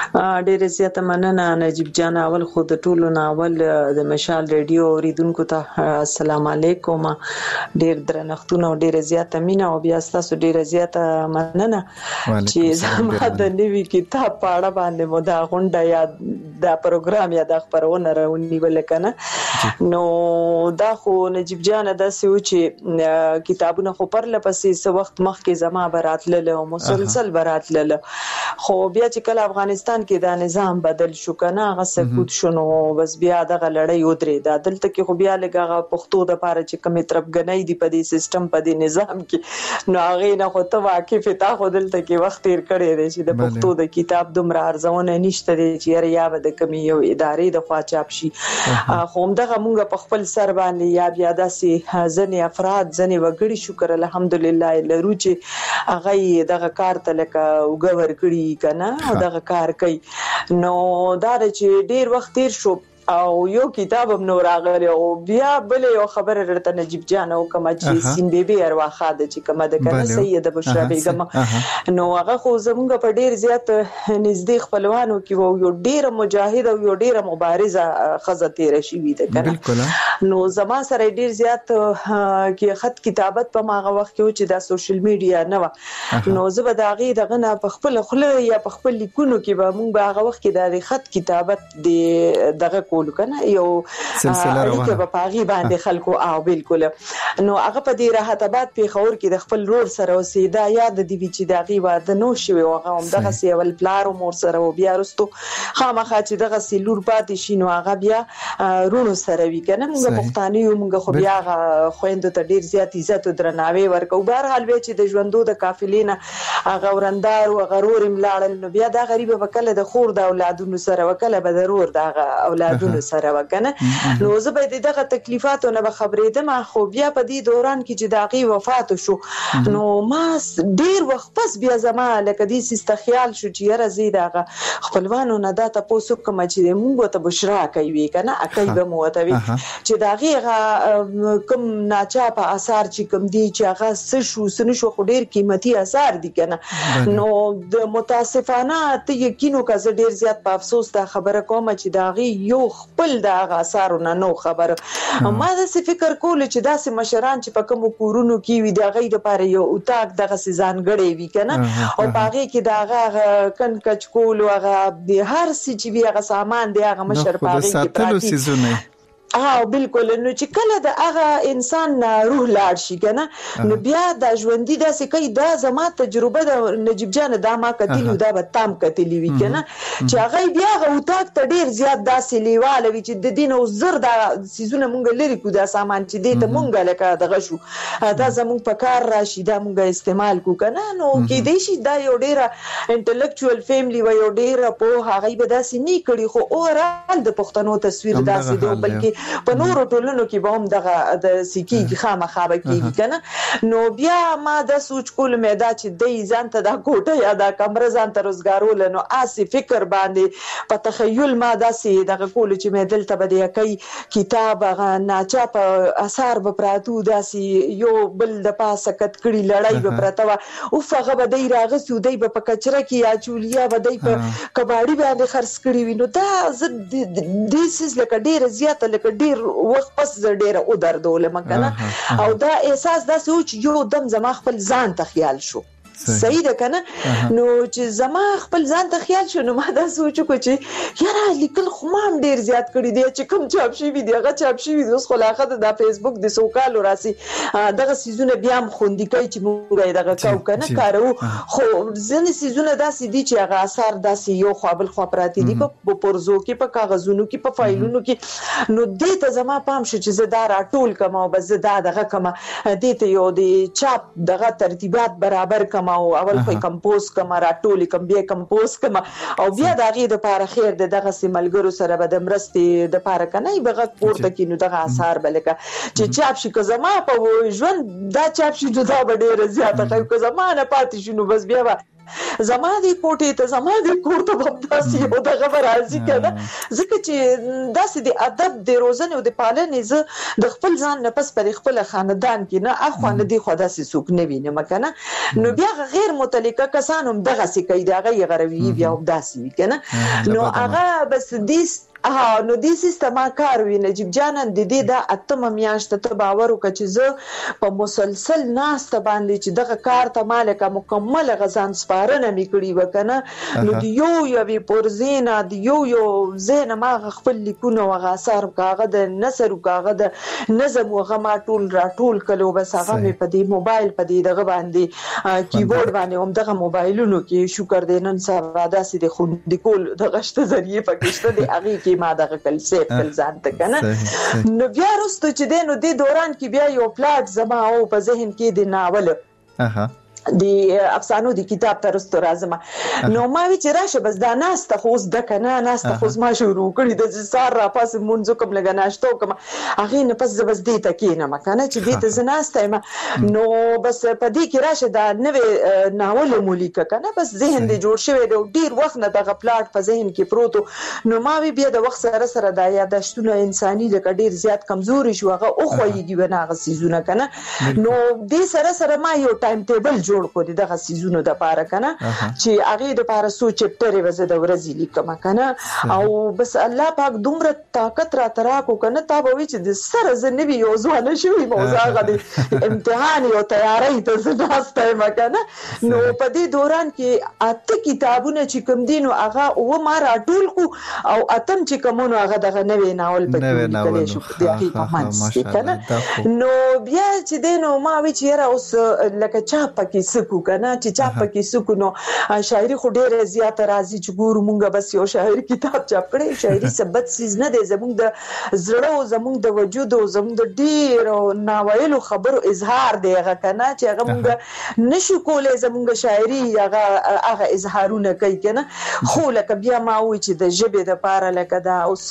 ډېر زیاته مننه نجیب جان. اول خو د ټولو ناول د مشال رادیو اوریدونکو ته السلام علیکم. ډېر درنښتونه او ډېر زیاته مینه او بیا تاسو ډېر زیاته مننه چې زما د نوي کتاب په اړه باندې مو دا غونډه یا دا پروګرام یا دا خبرونه راونیول کنه. نو دا خو نجیب جان داسې و چې کتابونه خو پرله پسې څه وخت مخکې زما براتلل او مسلسل براتلل، خو بیا چې کله افغانستان کې دا نظام بدل شو کنه هغه سکوت شونو بس بیا دغه لړۍ ودرېده. دلته کې خو بیا لږ هغه پښتو د پاره چې کومې طرفګنۍ دي په دې سیستم په دې نظام کې نو هغې نه خو ته واقف تا خو دلته کې وخت تیر کړی دی چې د پښتو د کتاب دومره ارزونه نشته دی چې یاره یا به د کومې یو ادارې د خوا چاپ شي. خو همدغه مونږ په خپل سر باندې یا بیا داسې ځینې افراد ځینې وګړي شکر الحمدلله لرو چې هغه دغه کار ته لکه اوږه ورکړي کنه او دغه کار کوي. نو دا چې ډیر وخت تیر شو او یو کتاب هم نو راغلی او بیا بل یو خبره درته نجیب جان او کومه چې سین بیبي ارواخه د چې کومه د کنه سید بشرا بیگم نو هغه خو زمونږ په ډیر زیات نږدې خپلوانو کې وو یو ډیر مجاهد او یو ډیر مبارزه خزه تیر شي وي د کنه. نو زما سره ډیر زیات کې خط کتابت په ماغه وخت کې چې د سوشل میډیا نه و نو زه به داغي دغه نه په خپل خله یا په خپل لیکونو کې به مونږ به هغه وخت کې د خط کتابت د دغه کول کنه یو سلسله روانه په پاغي باندې خلکو او بالکل. نو هغه په دې راحت آباد پیښور کې د خپل رور سره اوسېدا یاد دی چې دغه واده نو شوی هغه هم دغه سیول پلار مور سره او بیا رستو خامخا چې دغه سلور پاتې شي نو هغه بیا رونو سره وی کنه موږ پښتانه یو موږ خو بیا خويندو ته ډیر زیات عزت او درناوی ورکو. بهر حال به چې د ژوندو د قافلینه هغه ورندار او غرور ملاړل نو بیا دا غریب وکله د خور د اولادونو سره وکله به ضرور د اولادونو سره وکنه. نو زه به دغه تکلیفاتو نه خبرېدم خو بیا په په دې دوران کې چې د هغې وفات شو نو ما ډېر وخت پس بیا زما لکه دې سیسته خیال شو چې یاره زه د هغه خپلوانو نه دا تپوس وکړم چې موږ ورته بشرا کوي که نه اکۍ به مو ورته وي چې د هغې هغه کوم ناچاپه اثار چې کوم دي چې هغه څه شو څه نه شو خو ډېر قیمتي اثار دي که نه نو د متاسفانه ته یقین وکړه زه ډېر زیات په افسوس دا خبره کوم چې د هغې یو خپل د هغه اثارو نه نو خبره ما داسې فکر کولو چې داسې مشران چې په کومو کورونو کې وي د هغې دپاره یو اتاق دغسې ځانګړی وي که نه او په هغې کې د هغه کن کچ کولو هغه د هر څه چې وي هغه سامان دی هغه مشر په هغې کې پراته ها بالکل نو چې کله د هغه انسان روح لاړ شي که نه نو بیا دا ژوندي داسې کوي دا زما تجربه د نجیب جانه دا ما کتلي دا به تام کتلي وي که نه چې هغه بیا هغه اتاق ته ډېر زیات داسې لیواله وي چې د دې نه اوس زر دا څیزونه مونږ لرې کړو دا سامان چې دې ته مونږ لکه دغه شو دا زمونږ په کار راشي دا مونږ استعمال کړو که نه نو کیدای شي دا یو ډېره انټلیکچوال فیملی وه یو ډېره پوه هغوی به داسې نه کړي خو اوورال د پښتنو تصویر داسې دی بلکې په نورو ټولنو کې به هم دغه د سکیږي خامخا به کېږي که نه نو بیا ما دا سوچ کولو مې دا چې دی ځان ته دا کوټه یا دا کمره ځان ته روزګاروله نو هسې فکر باندې په تخیل ما داسې دغه کولو چې مې دلته به د یکۍ کتاب هغه ناچاپه اثار به پراته و داسې یو بل د پاسه کت کړي لړۍ به پرته وه اوف هغه به دی راغستي و دی به په کچره کې یا چولیا به دی په کباړي باندې خرڅ کړي وي نو دا زه دې څیز لکه ډېره زیاته لکه ډېر وخت پس زه ډېره ودردولم که نه او دا احساس داسې و چې یو دم زما خپل ځان ته خیال شو صحیح ده که نه نو چې زما خپل ځان ته خیال شو نو ما دا سوچ وکړو چې یاره لیکل خو ما هم ډېر زیات کړي دی چې کوم چاپ شوي دي هغه چاپ شوي دي اوس خو لا ښه ده دا فیسبوک د څو کالو راسي دغه څیزونه بیا هم خوندي کوي چې موږ یې دغه کوو که نه کاروو خو ځینې څیزونه داسې دي چې هغه اثار داسې یو خوا بل خوا پراته دي په پرزو کې په کاغذونو کې په فایلونو کې نو دې ته زما پام شو چې زه دا راټول کړم او بس زه دا دغه کړم دې ته یو د چاپ دغه ترتیبات برابر کړم او اول خو کمپوز کړم راټولې کړم بیا کمپوز کړم او بیا د هغې دپاره خیر د دغسې ملګرو سره به د مرستې دپاره که نه یې به غږ پورته کړي نو دغه اثار به لکه چې چاپ شي که زما په ژوند دا چاپ شي نو دا به ډېره زیاته ښه که زما نه پاتې شي نو بس بیا به زما دې کوټې ته زما دې کور ته به داسې یو دغه به راځي که نه ځکه چې داسې د ادب د روزنې او د پالنې زه د خپل ځان نه پس په خپله خاندان کې نه اخوا نه دې خوا داسې څوک نه وینم که نه نو بیا غیر متعلقه کسان هم دغسې کوي د هغه یې غروي بیا هم داسې وي که نه نو هغه بس دې ها نو دې سیسته ما کار وي نجیب جانان د دې دا اتمه میاشته ته باور وکړه چې زه په مسلسل ناسته باندې چې دغه کار ته ما لکه مکمله غځان سپارنه مې کړې وه که نه نو د یو یوې پرزې نه د یو یو ځای نه ما هغه خپل لیکونه او هغه اثار که هغه د نثر و که هغه د نظم و هغه ما ټول راټول کړل او بس هغه مې په دې موبایل په دې دغه باندې کیبورډ باندې همدغه موبایلونو کې شکر دی نن سبا داسې د خوندي کول دغه شته ذریعې پکې شته د هغې کې ما دغه کل سیف کل ځان ته که نه نو بیا وروسته چې دی نو دې دوران کې بیا یو پلاټ زما او په ذهن کې د ناول د افسانو د کتاب ته رستو راځم نو ما وی چې راشه بس دا ناسته خو اوس ډکه نه ناسته خو ما شروع کړې د سهار راپاسې لمونځ وکړم لږه ناشته وکړم هغې نه پس زه بس دې ته کښېنم که نه چې دې ته زه ناسته یم نو بس په دې کې راشه دا نوې ناول مو لیکه که نه بس ذهن دې جوړ شوی دی او ډېر وخت نه دغه پلاټ په ذهن کې پروت و نو ما وی بیا د وخت سره سره دا یاداشتونه انساني لکه ډېر زیات کمزوري شو هغه وښویږي ونه هغه څیزونه که نه نو دې سره سره ما یو ټایم ټیبل جوړ جوړ کو دي دغه سيزونو د پاره کنه چې هغه د پاره سو چپټر وزه د ورځې لیکم کنه او بس الله پاک دومره طاقت را ترا کو کنه تا به چې د سره زنبي یو ځوانه شوی موضوع غدي امتحان یو تیاری ته زناسته مکنه نو په دې دوران کې اته کتابونه چې کوم دینو هغه و ما راټول کو او اتم چې کومونو هغه دغه نوې ناول په کې شو د حقیقت ماشاءالله کنه نو بیا چې دینو ما وی چې را اوس لکه چا پکې پکې سکو کنه چې چاپ پکې سکو نو شاعري خو ډېره زیاته راځي چې ګورو مونږه بس یو شاعري کتاب چاپ کړي شاعري سبت سیز نه دی زمونږ د زړه زمونږ د وجود او زمونږ د ډېر ناویلو خبرو اظهار دی هغه کنه چې هغه مونږ نشو کولای زمونږ شاعري هغه هغه اظهارونه کوي کنه خو لکه بیا ما وی چې د ژبې د پاره لکه دا اوس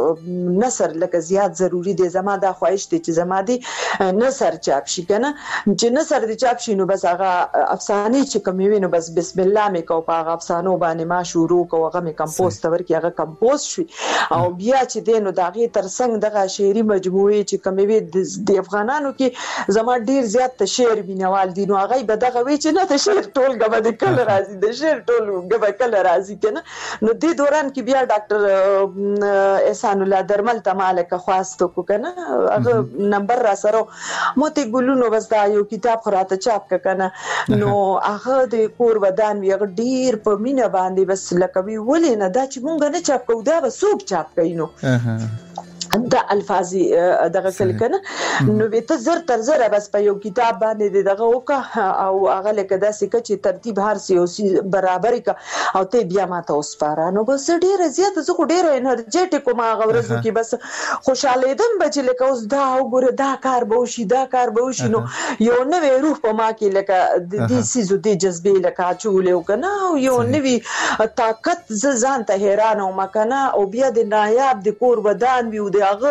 نثر لکه زیات ضروری دی زما دا خواهش دی چې زما دی نثر چاپ شي کنه چې نثر دی چاپ شي نو بس هغه افسانه چې کوم وینو بس بسم الله مې کو په هغه افسانو باندې ما شروع کو هغه مې کمپوز تور کې هغه کمپوز شي او بیا چې دینو داغه ترڅنګ دغه شعري مجموعه چې کوم وی د افغانانو کې زما ډیر زیات شعر بینوال دي نو هغه به دغه وی چې نه ته شعر ټول غو د کله راځي د شعر ټول غو کله راځي کنه نو د دوران کې بیا ډاکټر احسان الله درمل ته مالک خواستو کو کنه هغه نمبر را سره مته ګلونو بس دا یو کتاب خراته چاپ کنه نو هغه د کور ودان وی ډیر په مینه باندې بس لکه وی ولې نه دا چې مونږ نه چاپ کوو دا به څوک چاپ کوي نو دا الفاظي دغه کل کنه نو به ته زر تر زر بس په یو کتاب باندې دغه وکه او هغه لکه داسې ک چې ترتیب هر سیاسي برابر ک او ته بیا ماته اوس پاره نو بس ډیره زیات زه خو ډیره انرژیټیک ما غوړزو کې بس خوشاله دم بچ لکه اوس دا وګوره دا کار به وشي دا کار به وشي نو یو نوې روح په ما کې لکه د دې سيزو د جذبې لکه چولې وکنه یو نوې طاقت ز ځان ته حیران او مکنه او بیا د نایاب د کور ودان وی هغه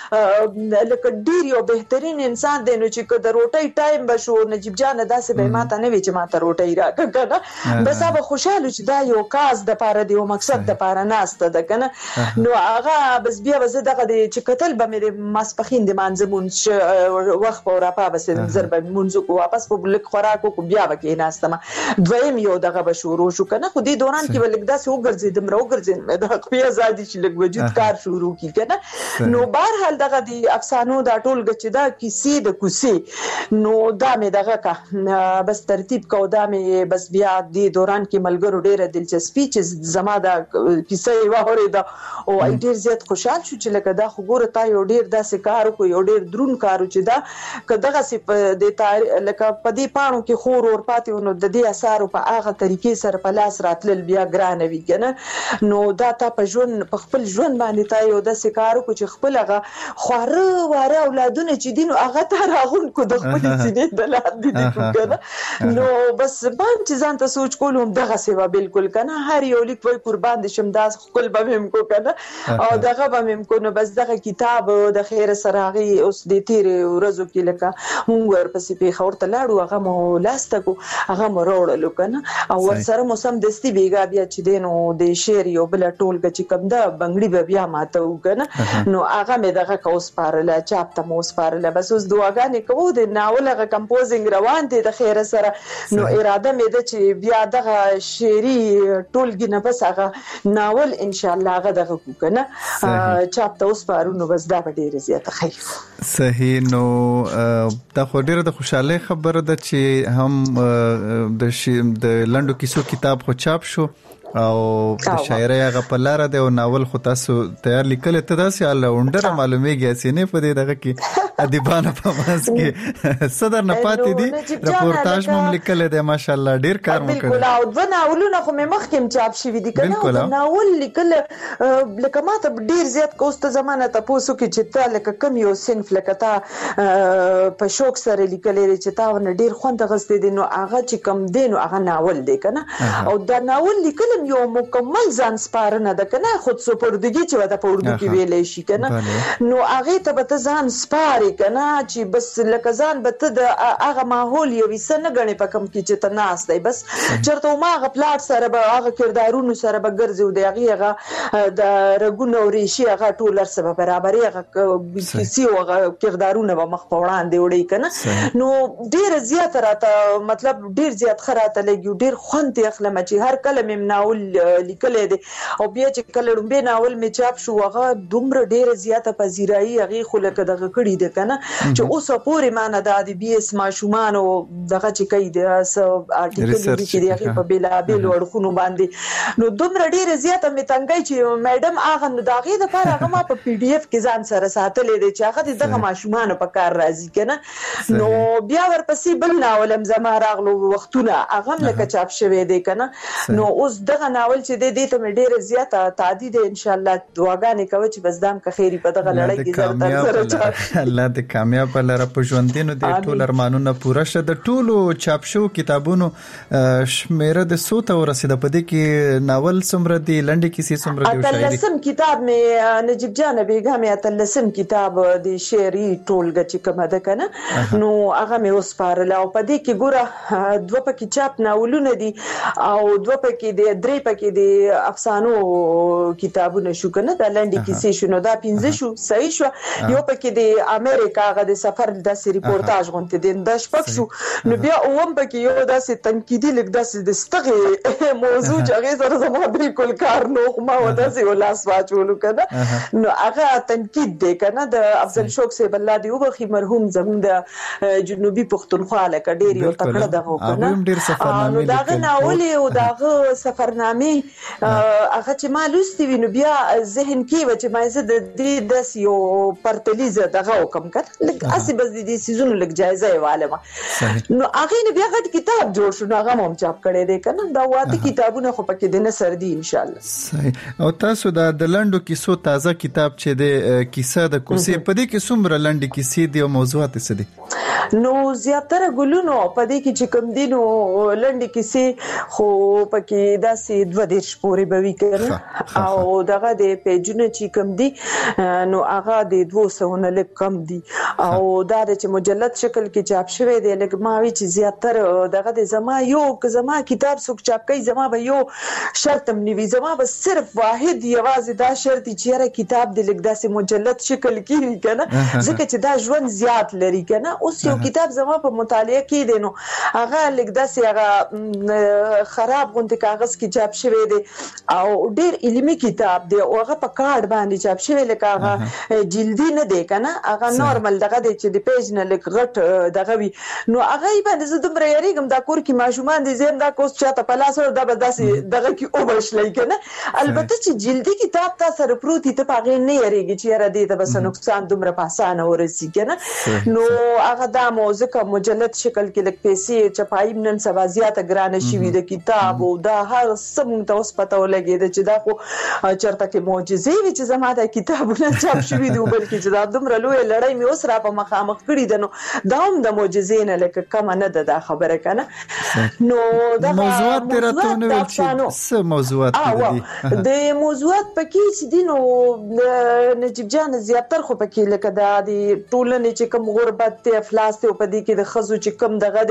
لکه ډیر یو بهترین انسان دی نو چې د روټي ټایم بشو نجیب جان داسې به ماته نه وی چې ماته روټي راکړه بس هغه خوشاله چې دا یو کاز د پاره دی او مقصد د پاره ناسته ده کنه نو هغه بس بیا وزه دغه چې قتل به مې ماسپخین د مانځمون وخت په راپا بس ضرب منځو کو واپس په بلک خوراکو کو بیا وکې ناستم دویم یو دغه بشورو شو کنه خو دې دوران کې ولګ داسې وګرځیدم راوګرځم د خپل ازادي چې لګ وجود کار شروع کی کنه نو بهرحال دغه دی افسانو دا ټول غچ دا کیسې د کوسي نو دا مې دغه کا بس ترتیب کو دا مې بس بیا دی دوران کې ملګرو ډیره دلچسپي چې زما دا کیسې وهوري دا او ډیر زیات خوشحال شو چې لکه دا خبره تا یو ډیر داسې کار کو یو ډیر درون کارو چې دا کداغه سي د لکه په دې پانو کې خور اور پاتې نو د دې اثر په هغه طریقې سره په لاس راتل بیا ګران وی کنه نو دا تا په ژوند په خپل ژوند باندې تا یو داسې کارو کو چې خپل هغه خواره واره اولادونه چې دین هغه ته راغون کو د خپل سینې د لاندې دي کنه نو بس باندې ځان ته سوچ کولم دغه سیوا بالکل کنه هر یو لیک وای قربان دي شم داس خپل به هم کو کنه او دغه به هم کو نو بس دغه کتاب د خیر سراغي اوس د تیر ورځو کې لکه مونږ ورپسې په خور ته لاړو هغه مو لاسته کو هغه مو وروړلو کنه او ورسره مو سم دستی بیګا بیا چې دینو د شعر یو بل ټول چې کوم دا بنگړي به بیا ماته وکنه نو هغه مې دغه کوس پارله چاپ ته مو سپارله بس اوس دواګانې کوو د ناول هغه کمپوزینګ روان دي د خیر سره نو اراده مې ده چې بیا دغه شعري ټولګي نه بس هغه ناول ان شاء الله هغه دغه کو کنه چاپ ته اوس پارو نو بس دا ډیره زیاته خیر صحیح نو دا خو ډیره د خوشاله خبره ده چې هم د د لندو کیسو کتاب خو چاپ شو او د شاعرۍ هغه په لار دی او ناول خو تاسو تیار لیکل ته داسې الونډر معلومیږي چې نه پدې دغه کې ادیبانه په ماس کې صدر نه پاتې دي رپورتاج مم لیکل دی ماشاءالله ډیر کار مو کړی او د ناولونو خو مې مخکې چاپ شوی دي کنه او ناول لیکل لکه ماته ډیر زیات کوسته زمانه ته پوسو کې چې ته لکه کم یو صنف لکه تا په شوق سره لیکل لري چې تا ونه ډیر خوند غستې دي نو هغه چې کم دین او هغه ناول دی کنه او دا ناول لیکل یو مکمل ځان سپارنه ده کنه خود سپردګي چې ودا په اردو کې ویلې شي کنه نو هغه ته به ځان سپاري کنه چې بس لکه ځان به ته د هغه ماحول یو وسنه غني په کم کې چې ته ناس دی بس چرته ما هغه پلاټ سره به هغه کردارونو سره به ګرځي او دی هغه د رګونو او ریشي هغه ټول سره برابرې هغه کیسي او هغه کردارونه به مخ په وړاندې وړي کنه نو ډیر زیات راته مطلب ډیر زیات خراته لګي ډیر خوند اخلم چې هر کله مم ناول ناول لیکلې دی او بیا چې کله لومبه ناول می چاپ شو هغه دومره ډیره زیاته پذیرایی هغه خو لکه دغه کړی دی کنه چې اوس پورې معنی د ادبي اسما شومان او دغه چې کوي د ارټیکل لیکي دی هغه په بلا بیل ورخونو باندې نو دومره ډیره زیاته می تنګای چې میډم هغه نو دغه د لپاره هغه ما په پی ډی اف کې ځان سره ساتلې دی چې هغه دغه ماشومان په کار راځي کنه نو بیا ورپسې بل ناول هم زما راغلو وختونه هغه لکه چاپ شوی دی کنه نو اوس دغه ناول چې د دې ته ډیره زیاته تعدید ان شاء الله دعاګانې کوي چې بس دام که خیری په دغه لړۍ کې زر تر سره الله دې کامیاب لره په ژوندینو دې ټول ارمانونه پوره شه د ټولو چاپ شو کتابونو شمیره د څو ته ورسېده په دې کې ناول څومره دی لنډې کیسې څومره دی شاعري اتلسم کتاب مې نجیب جان بیګم مې اتلسم کتاب د شعري ټولګه چې کومه ده کنه نو هغه مې اوس پارله او په دې کې ګوره دوه پکې چاپ ناولونه دي او دوه پکې د درې پکې د افسانو کتابونه شو کنه د لنډې کیسې شنو دا پنځه شو صحیح شو یو پکې د امریکا غا د سفر د ریپورتاج غونته د د شپک شو نو بیا اوم پکې یو داسې تنقیدي لیک داسې د ستغه موضوع چې هغه سره زما بالکل کار نو ما وداسې ولاس واچولو کنه نو هغه تنقید دی کنه د افضل شوق سے بل دی وبخي مرحوم زمون د جنوبي پښتونخوا لکه ډیر یو تکړه دغه کنه نو داغه ناول او داغه سفرنامه هغه چې ما لوستي وینو بیا ذهن کې و چې ما زه د دې د یو پرتلیزه دغه وکم کړه لکه اسی بس دې سيزونو لګ جایزه والما نو هغه نه بیا غټ کتاب جوړ شو هغه هم چاپ کړي دي کنه دا واته کتابونه خو پکې د نثر دي ان شاء الله صحیح او تاسو د لنډو کیسو تازه کتاب چې د کیسه د کوسې په دې کې څومره لنډې کیسې دي او موضوعات څه دي نو زیاتره ګلونو په دې کې چې کوم دي نو لنډې کیسې خو پکې داسې دوه دیرش پورې به وي کړه او دغه د پیجونه چې کوم دي نو هغه د دوه سوه نه لږ کم دي او دا چې مجلد شکل کې چاپ شوی دی لکه ما وی چې زیاتره دغه د زما یو که زما کتاب څوک چاپ کوي زما به یو شرط هم نیوي زما به صرف واحد یوازې دا شرط چې را کتاب د لږ داسې مجلد شکل کې کنه ځکه چې دا ژوند زیات لري کنه اوس یو کتاب زما په مطالعه کې دی نو هغه لږ داسې هغه خراب غونډه کاغذ کې چاپ شوی دی او ډیر علمي کتاب دی او هغه په کارت باندې چاپ شوی لکه هغه جلدی نه دی کنه هغه نورمال دغه دی چې د پیج نه لږ غټ دغه وي نو هغه باندې زه دومره یریږم دا کور کې ماشومان دي زم دا کوس چاته په لاس ور دا به داسې دغه کې او بشلای کنه البته چې جلدی کتاب تاسو سره پروتي ته پاغې نه یریږي چې را دي ته بس نقصان دومره پاسانه ورسي کنه نو هغه دا موزه مجلد شکل کې لږ پیسې چپایم نن سبا زیاته ګرانه شوی د کتاب او دا هر سم ته اوس پته ولګي چې دا خو چرته کې معجزې وي چې زما د کتابونه چاپ شوی دی بلکې چې دا دومره لوی لړۍ مې اوس را په مخامخ کړی ده نو دا هم د معجزې نه لکه کم نه ده دا خبره کنه نو دا موضوعات تراتونه ویل چې څه موضوعات دي د موضوعات پکې چې دي نو نجیب جان زیاتره خو پکې لکه دا د ټولنې چې کوم غربت ته افلاس ته په دې کې د خزو چې کوم دغه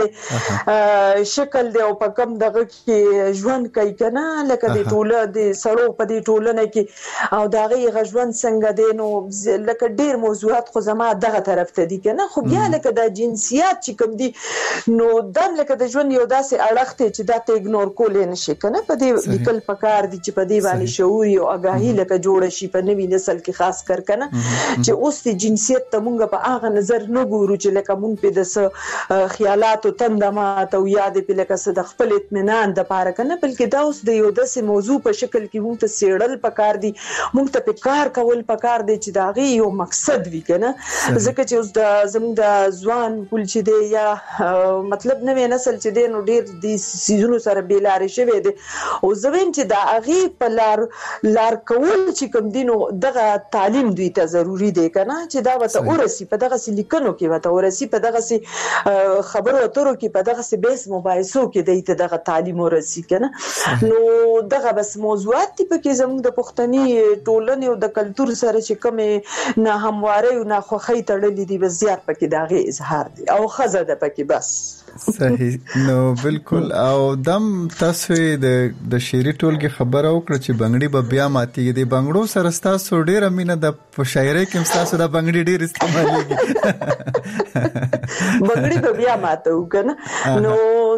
د شکل دی او په کوم دغه کې ژوند کوي کنه لکه د ټوله د سړو په دې ټولنه کې او دا غي غژوند څنګه دی نو لکه ډیر موضوعات خو زما دغه طرف ته دي کنه خو بیا لکه د جنسیات چې کوم دي نو دم لکه د ژوند یو داسې اړخ ته چې دا ته اګنور کولې نشي کنه په دې لیکل پکار دي چې په دې باندې شعور او آگاهی لکه جوړ شي په نوې نسل کې خاص کر کنه چې اوس د جنسیت ته مونږ په هغه نظر نه ګورو چې لکه مونږ په د خیالات او تندمات او یاد په لکه څه د خپل اطمینان د پاره کنه بلکې دا اوس د یو داسې موضوع په شکل کې مونږ ته سیړل پکار دي مونږ ته په کار کول پکار دي چې دا غي یو مقصد وي کنه ځکه چې اوس د زموږ د ځوان ټول چې دی یا مطلب نوې نسل چې دی نو ډیر د سيزونو سره بیلارې شوی دی او زویم چې دا غي په لار لار کول چې کوم دینو دغه تعلیم دوی ته ضروری دی کنه چې دا وته ورسي په دغه لیکنو کې وته ورسي په دغه خبرو اترو کې په دغه بیس مباحثو کې دی ته دغه تعلیم ورسي کنه نو دغه بس موضوعات په کې زموږ د پښتني ټولنې او د کلچر سره چې کومه نه همواره او نه خوخی تړلې دي بس زیات پکې داغه اظهار دي او خزه ده پکې بس صحیح نو بالکل او دم تاسو د د شعري ټولګي خبره وکړه چې بنگړي به بیا ماتي دي بنگړو سره تاسو ډیر امینه د شاعرۍ کې تاسو د بنگړي ډیر استعمالېږي بنگړي به بیا ماتو کنه نو دا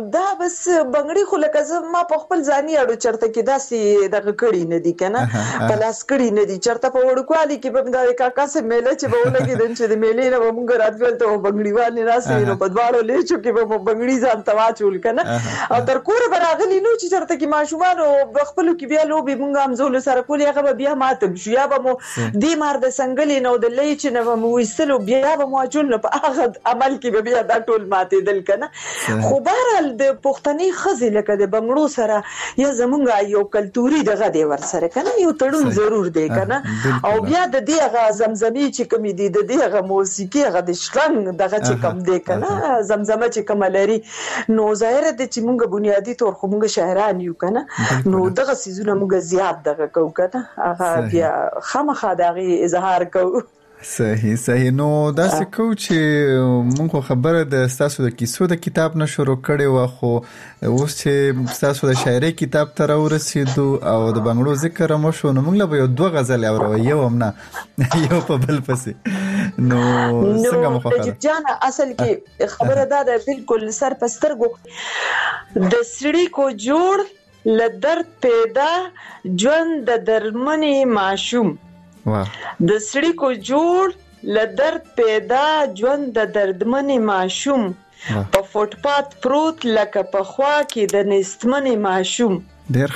بس بنگړي خو لکه زه ما په خپل ځاني اړو چرته کې داسې دغه کړي نه دي کنه پلاس کړي نه دي چرته په وړکوالي کې به د کاکا سره میله چې به ولګي دن چې د میلې نه مونږ راتګل ته بنگړي وانه راسي نو په دواړو لیچو کې به بنگړي ځان تواچول کنه او تر کور براغلی نو چې چرته کې ماشومان او خپل کې بیا لوبي مونږ هم زول سره کول هغه بیا ماتم شو یا به مو دی مار د سنگلې نو د لیچ نه مو وستلو بیا به مو اچول نو په هغه عمل کې بیا دا ټول ماتې دل کنه خو بهرال د پښتني خزي لکه د بنگړو سره یا زمونږ یو کلتوري دغه دی ور سره کنه یو تړون ضرور دی کنه او بیا د دې هغه زمزمي چې کوم دي د دې هغه موسیقي هغه د شرنګ دغه چې کوم دی کنه زمزمه چې کوم لري نو ظاهر دي چې مونږ بنیادی تور خو مونږ شاعران یو کنه نو دغه سيزونه مونږ زیات دغه کو کنه هغه بیا خامخا دغه اظهار کو صحیح صحیح نو دا څه کو چې مونږ خبره د تاسو د کیسو د کتاب نه شروع کړي وا خو اوس چې تاسو د شاعري کتاب ته راورسېدو او د بنگړو ذکر مو شو نو موږ له یو دوه غزل اورو یو هم نه یو په بل پسې نو څنګه مو خبره جان اصل کې خبره دا ده بالکل سر پسترګو د سړي کو جوړ لدرد پیدا ژوند د درمنې معشوم د سړي کو جوړ لدرد پیدا ژوند د دردمنې معشوم په فوټپات پروت لکه په خوا کې د نستمنې معشوم ډېر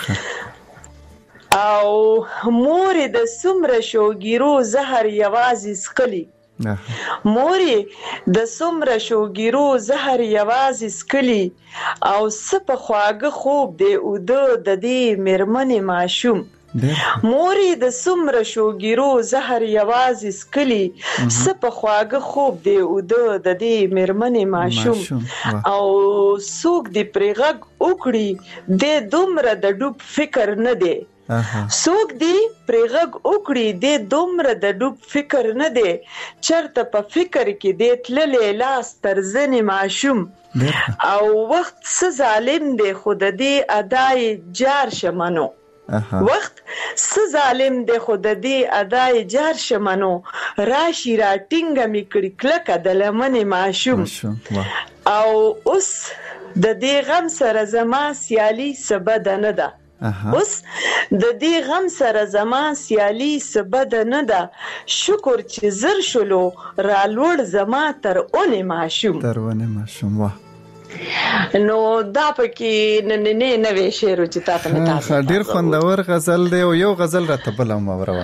ښه او مور د سمره شوګیرو زهر یوازې سکلی موري د سمره شوګیرو زهر یوازې سکلی او سپ خواږه خوب دی او د دې مرمنې معشوم موري د سمره شوګیرو زهر یوازې سکلی سپ خواږه خوب دی او د دې مرمنې معشوم او سوق دی پرغږ وکړي د دومره د ډوب فکر نه دی سوق دی پرغږ وکړي د دومره د ډوب فکر نه دی چرته په فکر کې دی تللې لاس تر ځنې معشوم او وخت څه ظالم دی خود دې ادای جار شمنو وخت څه ظالم دی خود دې ادای جار شمنو راشي را ټینګه میکړي کلکه د لمنې معشوم او اوس د دې غم سره زما سیالي سبد نه ده اوس د دې غم سره زما سیالي سبد نه ده شکر چې زر شلو را لوړ زما تر اونې معشوم تر اونې معشوم واه نو دا پکې نه نه نه نوې شعر چې تاسو نه تاسو ډیر خوندور غزل دی او یو غزل راته بل هم اوروا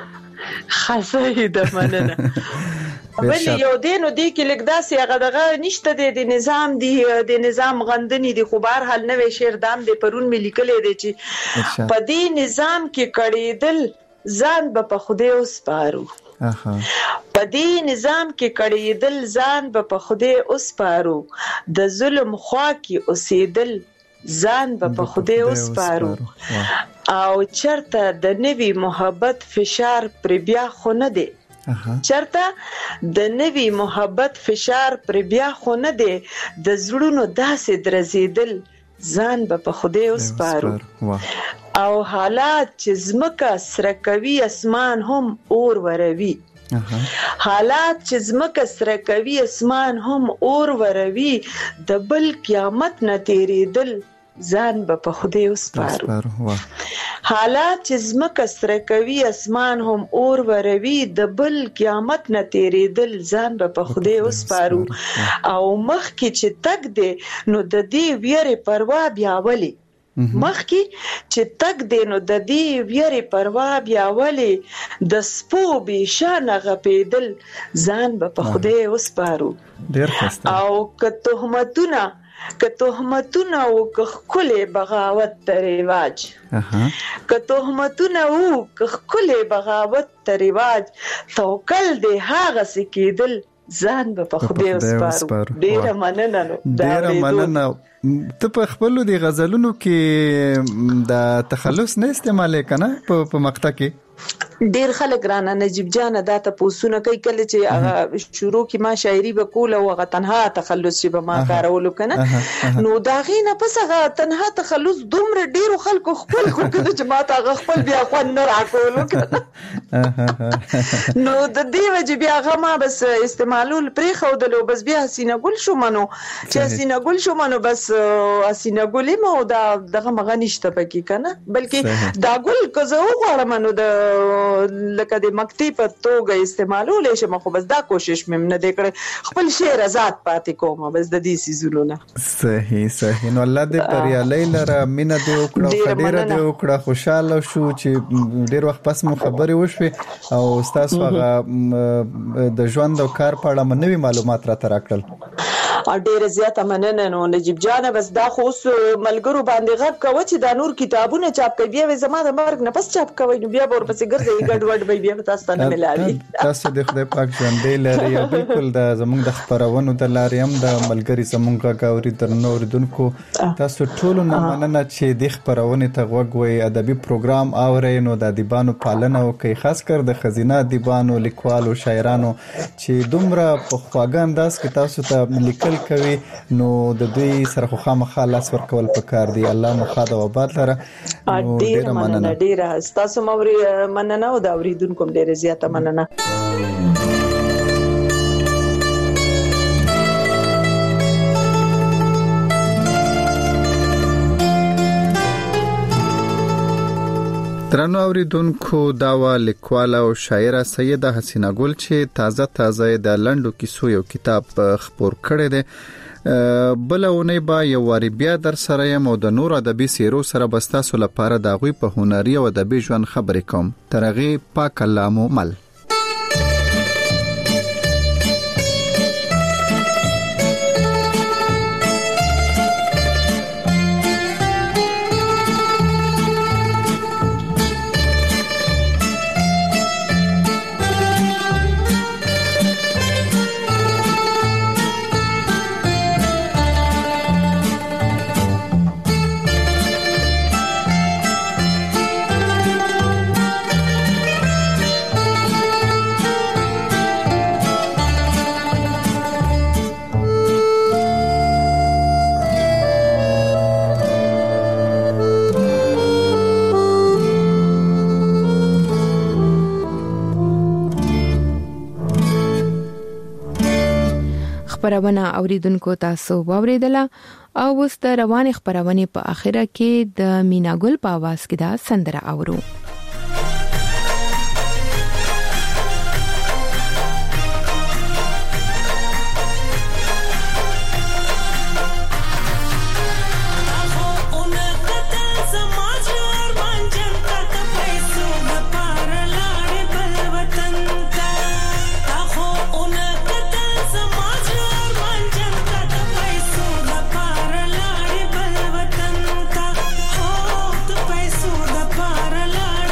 خاصه د مننه بل یو دینو دی کې لګداسي هغه دغه نشته د نظام دی د نظام غندنی دی خو بهر حال نوې شعر دام دی پرون مې لیکلې دی چې په دې نظام کې کړي ځان به په خوده اوس پارو په دې نظام کې کړي دل ځان به په خوده اوس پارو د ظلم خوا کې اوسېدل ځان به په خوده اوس پارو او چرته د نوی محبت فشار پر بیا خو نه دی چرته د نوی محبت فشار پر بیا خو نه دی د زړونو داسې درزیدل ځان به په خوده اوس پارو او حالات چې زمکه سره کوي اسمان هم اور وروي حالات چې زمکه سره کوي اسمان هم اور وروي د بل قیامت نه تیریدل ځان به په خوده اوس پارو حالات چې زمکه سره کوي اسمان هم اور وروي د بل قیامت نه تیریدل ځان به په خوده اوس پارو او مخ کې چې تک دی نو د دې ویره پروا بیا ولي مخکي چې تک دینو د دې ویری پروا بیا ولی د سپو به شان غپیدل ځان به په خوده اوس پارو ډیر خسته او که تهمتونه که تهمتونه او که خله بغاوت تریواج که تهمتونه او که خله بغاوت تریواج توکل دی هغه سکیدل ځان به په خوده اوس پارو ډیر مننه نو ډیر مننه ته په خپل د غزلونو کې د تخلص نه استعمال کنه په مقطع کې ډیر خلک رانه نجیب جان دا ته پوسونه کوي کله چې هغه شروع کې ما شاعري وکول او هغه تنها تخلص چې به ما کارول کنه نو دا غینه پس هغه تنها تخلص دومره ډیر خلکو خپل خو کله چې ما ته هغه خپل بیا خو نه راکول کنه نو د دې وجه بیا هغه ما بس استعمالول پرې خودلو بس بیا حسینه ګل شو منو چې حسینه ګل شو منو بس حسینه ګل مو دا دغه مغه نشته پکې کنه بلکې دا ګل کو زه وغواړم نو د لکه د مکتب په توګه استعمالول شم خو بس دا کوشش مې نه وکړ خپل شعر آزاد پاتې کوم بس د دې سيزونو نه صحیح صحیح نو الله دې پریا لره مینا دې وکړه ډیر دې وکړه خوشاله شو چې ډیر وخت پس مو خبرې وشوي او تاسو هغه د ژوند او کار په اړه نوې معلومات را تراکړل ډیر زیاته مننه نو نجیب جان بس دا خو ملګرو باندې غږ کوي چې دا نور کتابونه چاپ کوي بیا زما د مرګ نه پس چاپ کوي نو بیا ور پسې ګرځي ګډ وډ بیا تاسو ته نه ملایي تاسو د خدای پاک ژوندې لري او بالکل د زمونږ د خبرونو د لارې هم د ملګری زمونږ غاوري درنو اوریدونکو تاسو ټول نه مننه چې د خبرونې ته غوږ وي ادبي پروګرام اوري نو د ادیبانو پالنه او کوي خاص کر د خزینه ادیبانو لیکوالو شاعرانو چې دومره په خواږه انداز کې تاسو ته لیکل کوي نو د دوی سره خو خامخا لاس ورکول پکار دی الله مخاده او باد لره نو ډیر مننه ډیر تاسو موري مننه او دا اوریدونکو ډیر زیاته مننه درنو اوریدونکو دا و لیکواله او شاعره سیده حسینه ګل چې تازه تازه د لندو کیسو یو کتاب خپور کړی دی بلونه با یو واری بیا در سره یم او د نور ادبي سیرو سره بستاسو لپاره د غوي په هنري او ادبي ژوند خبرې کوم ترغه پاک کلامو مل خبرونه اوریدونکو تاسو واوریدله او وست روانه خبرونه په اخره کې د میناګل په आवाज کې دا سندره اورو La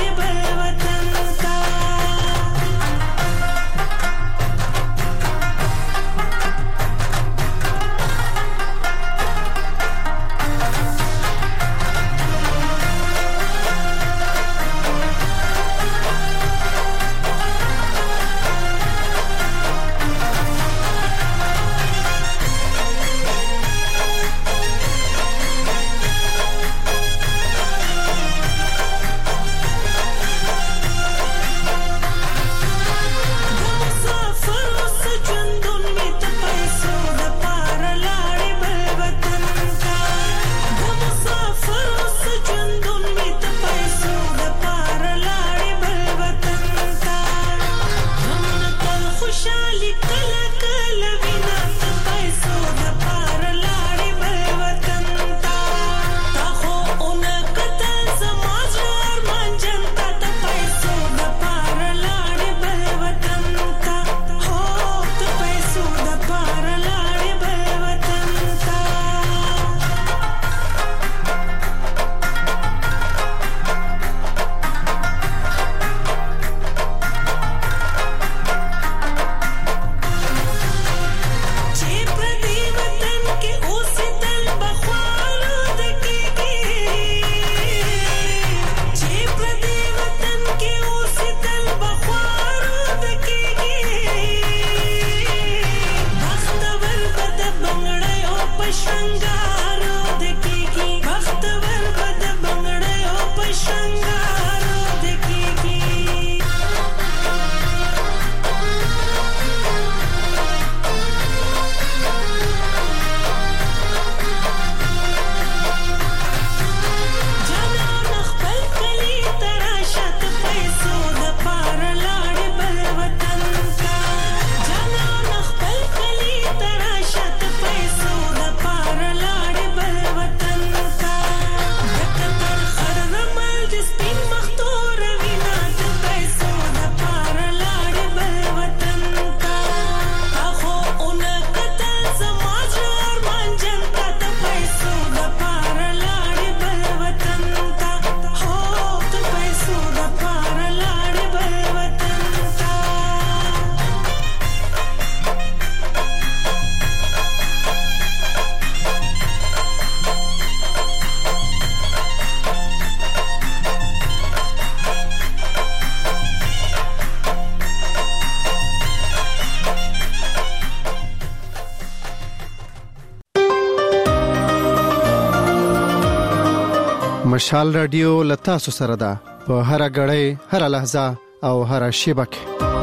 مشال رادیو لتا سره ده په هر غړې هر لحظه او هر شیبه کې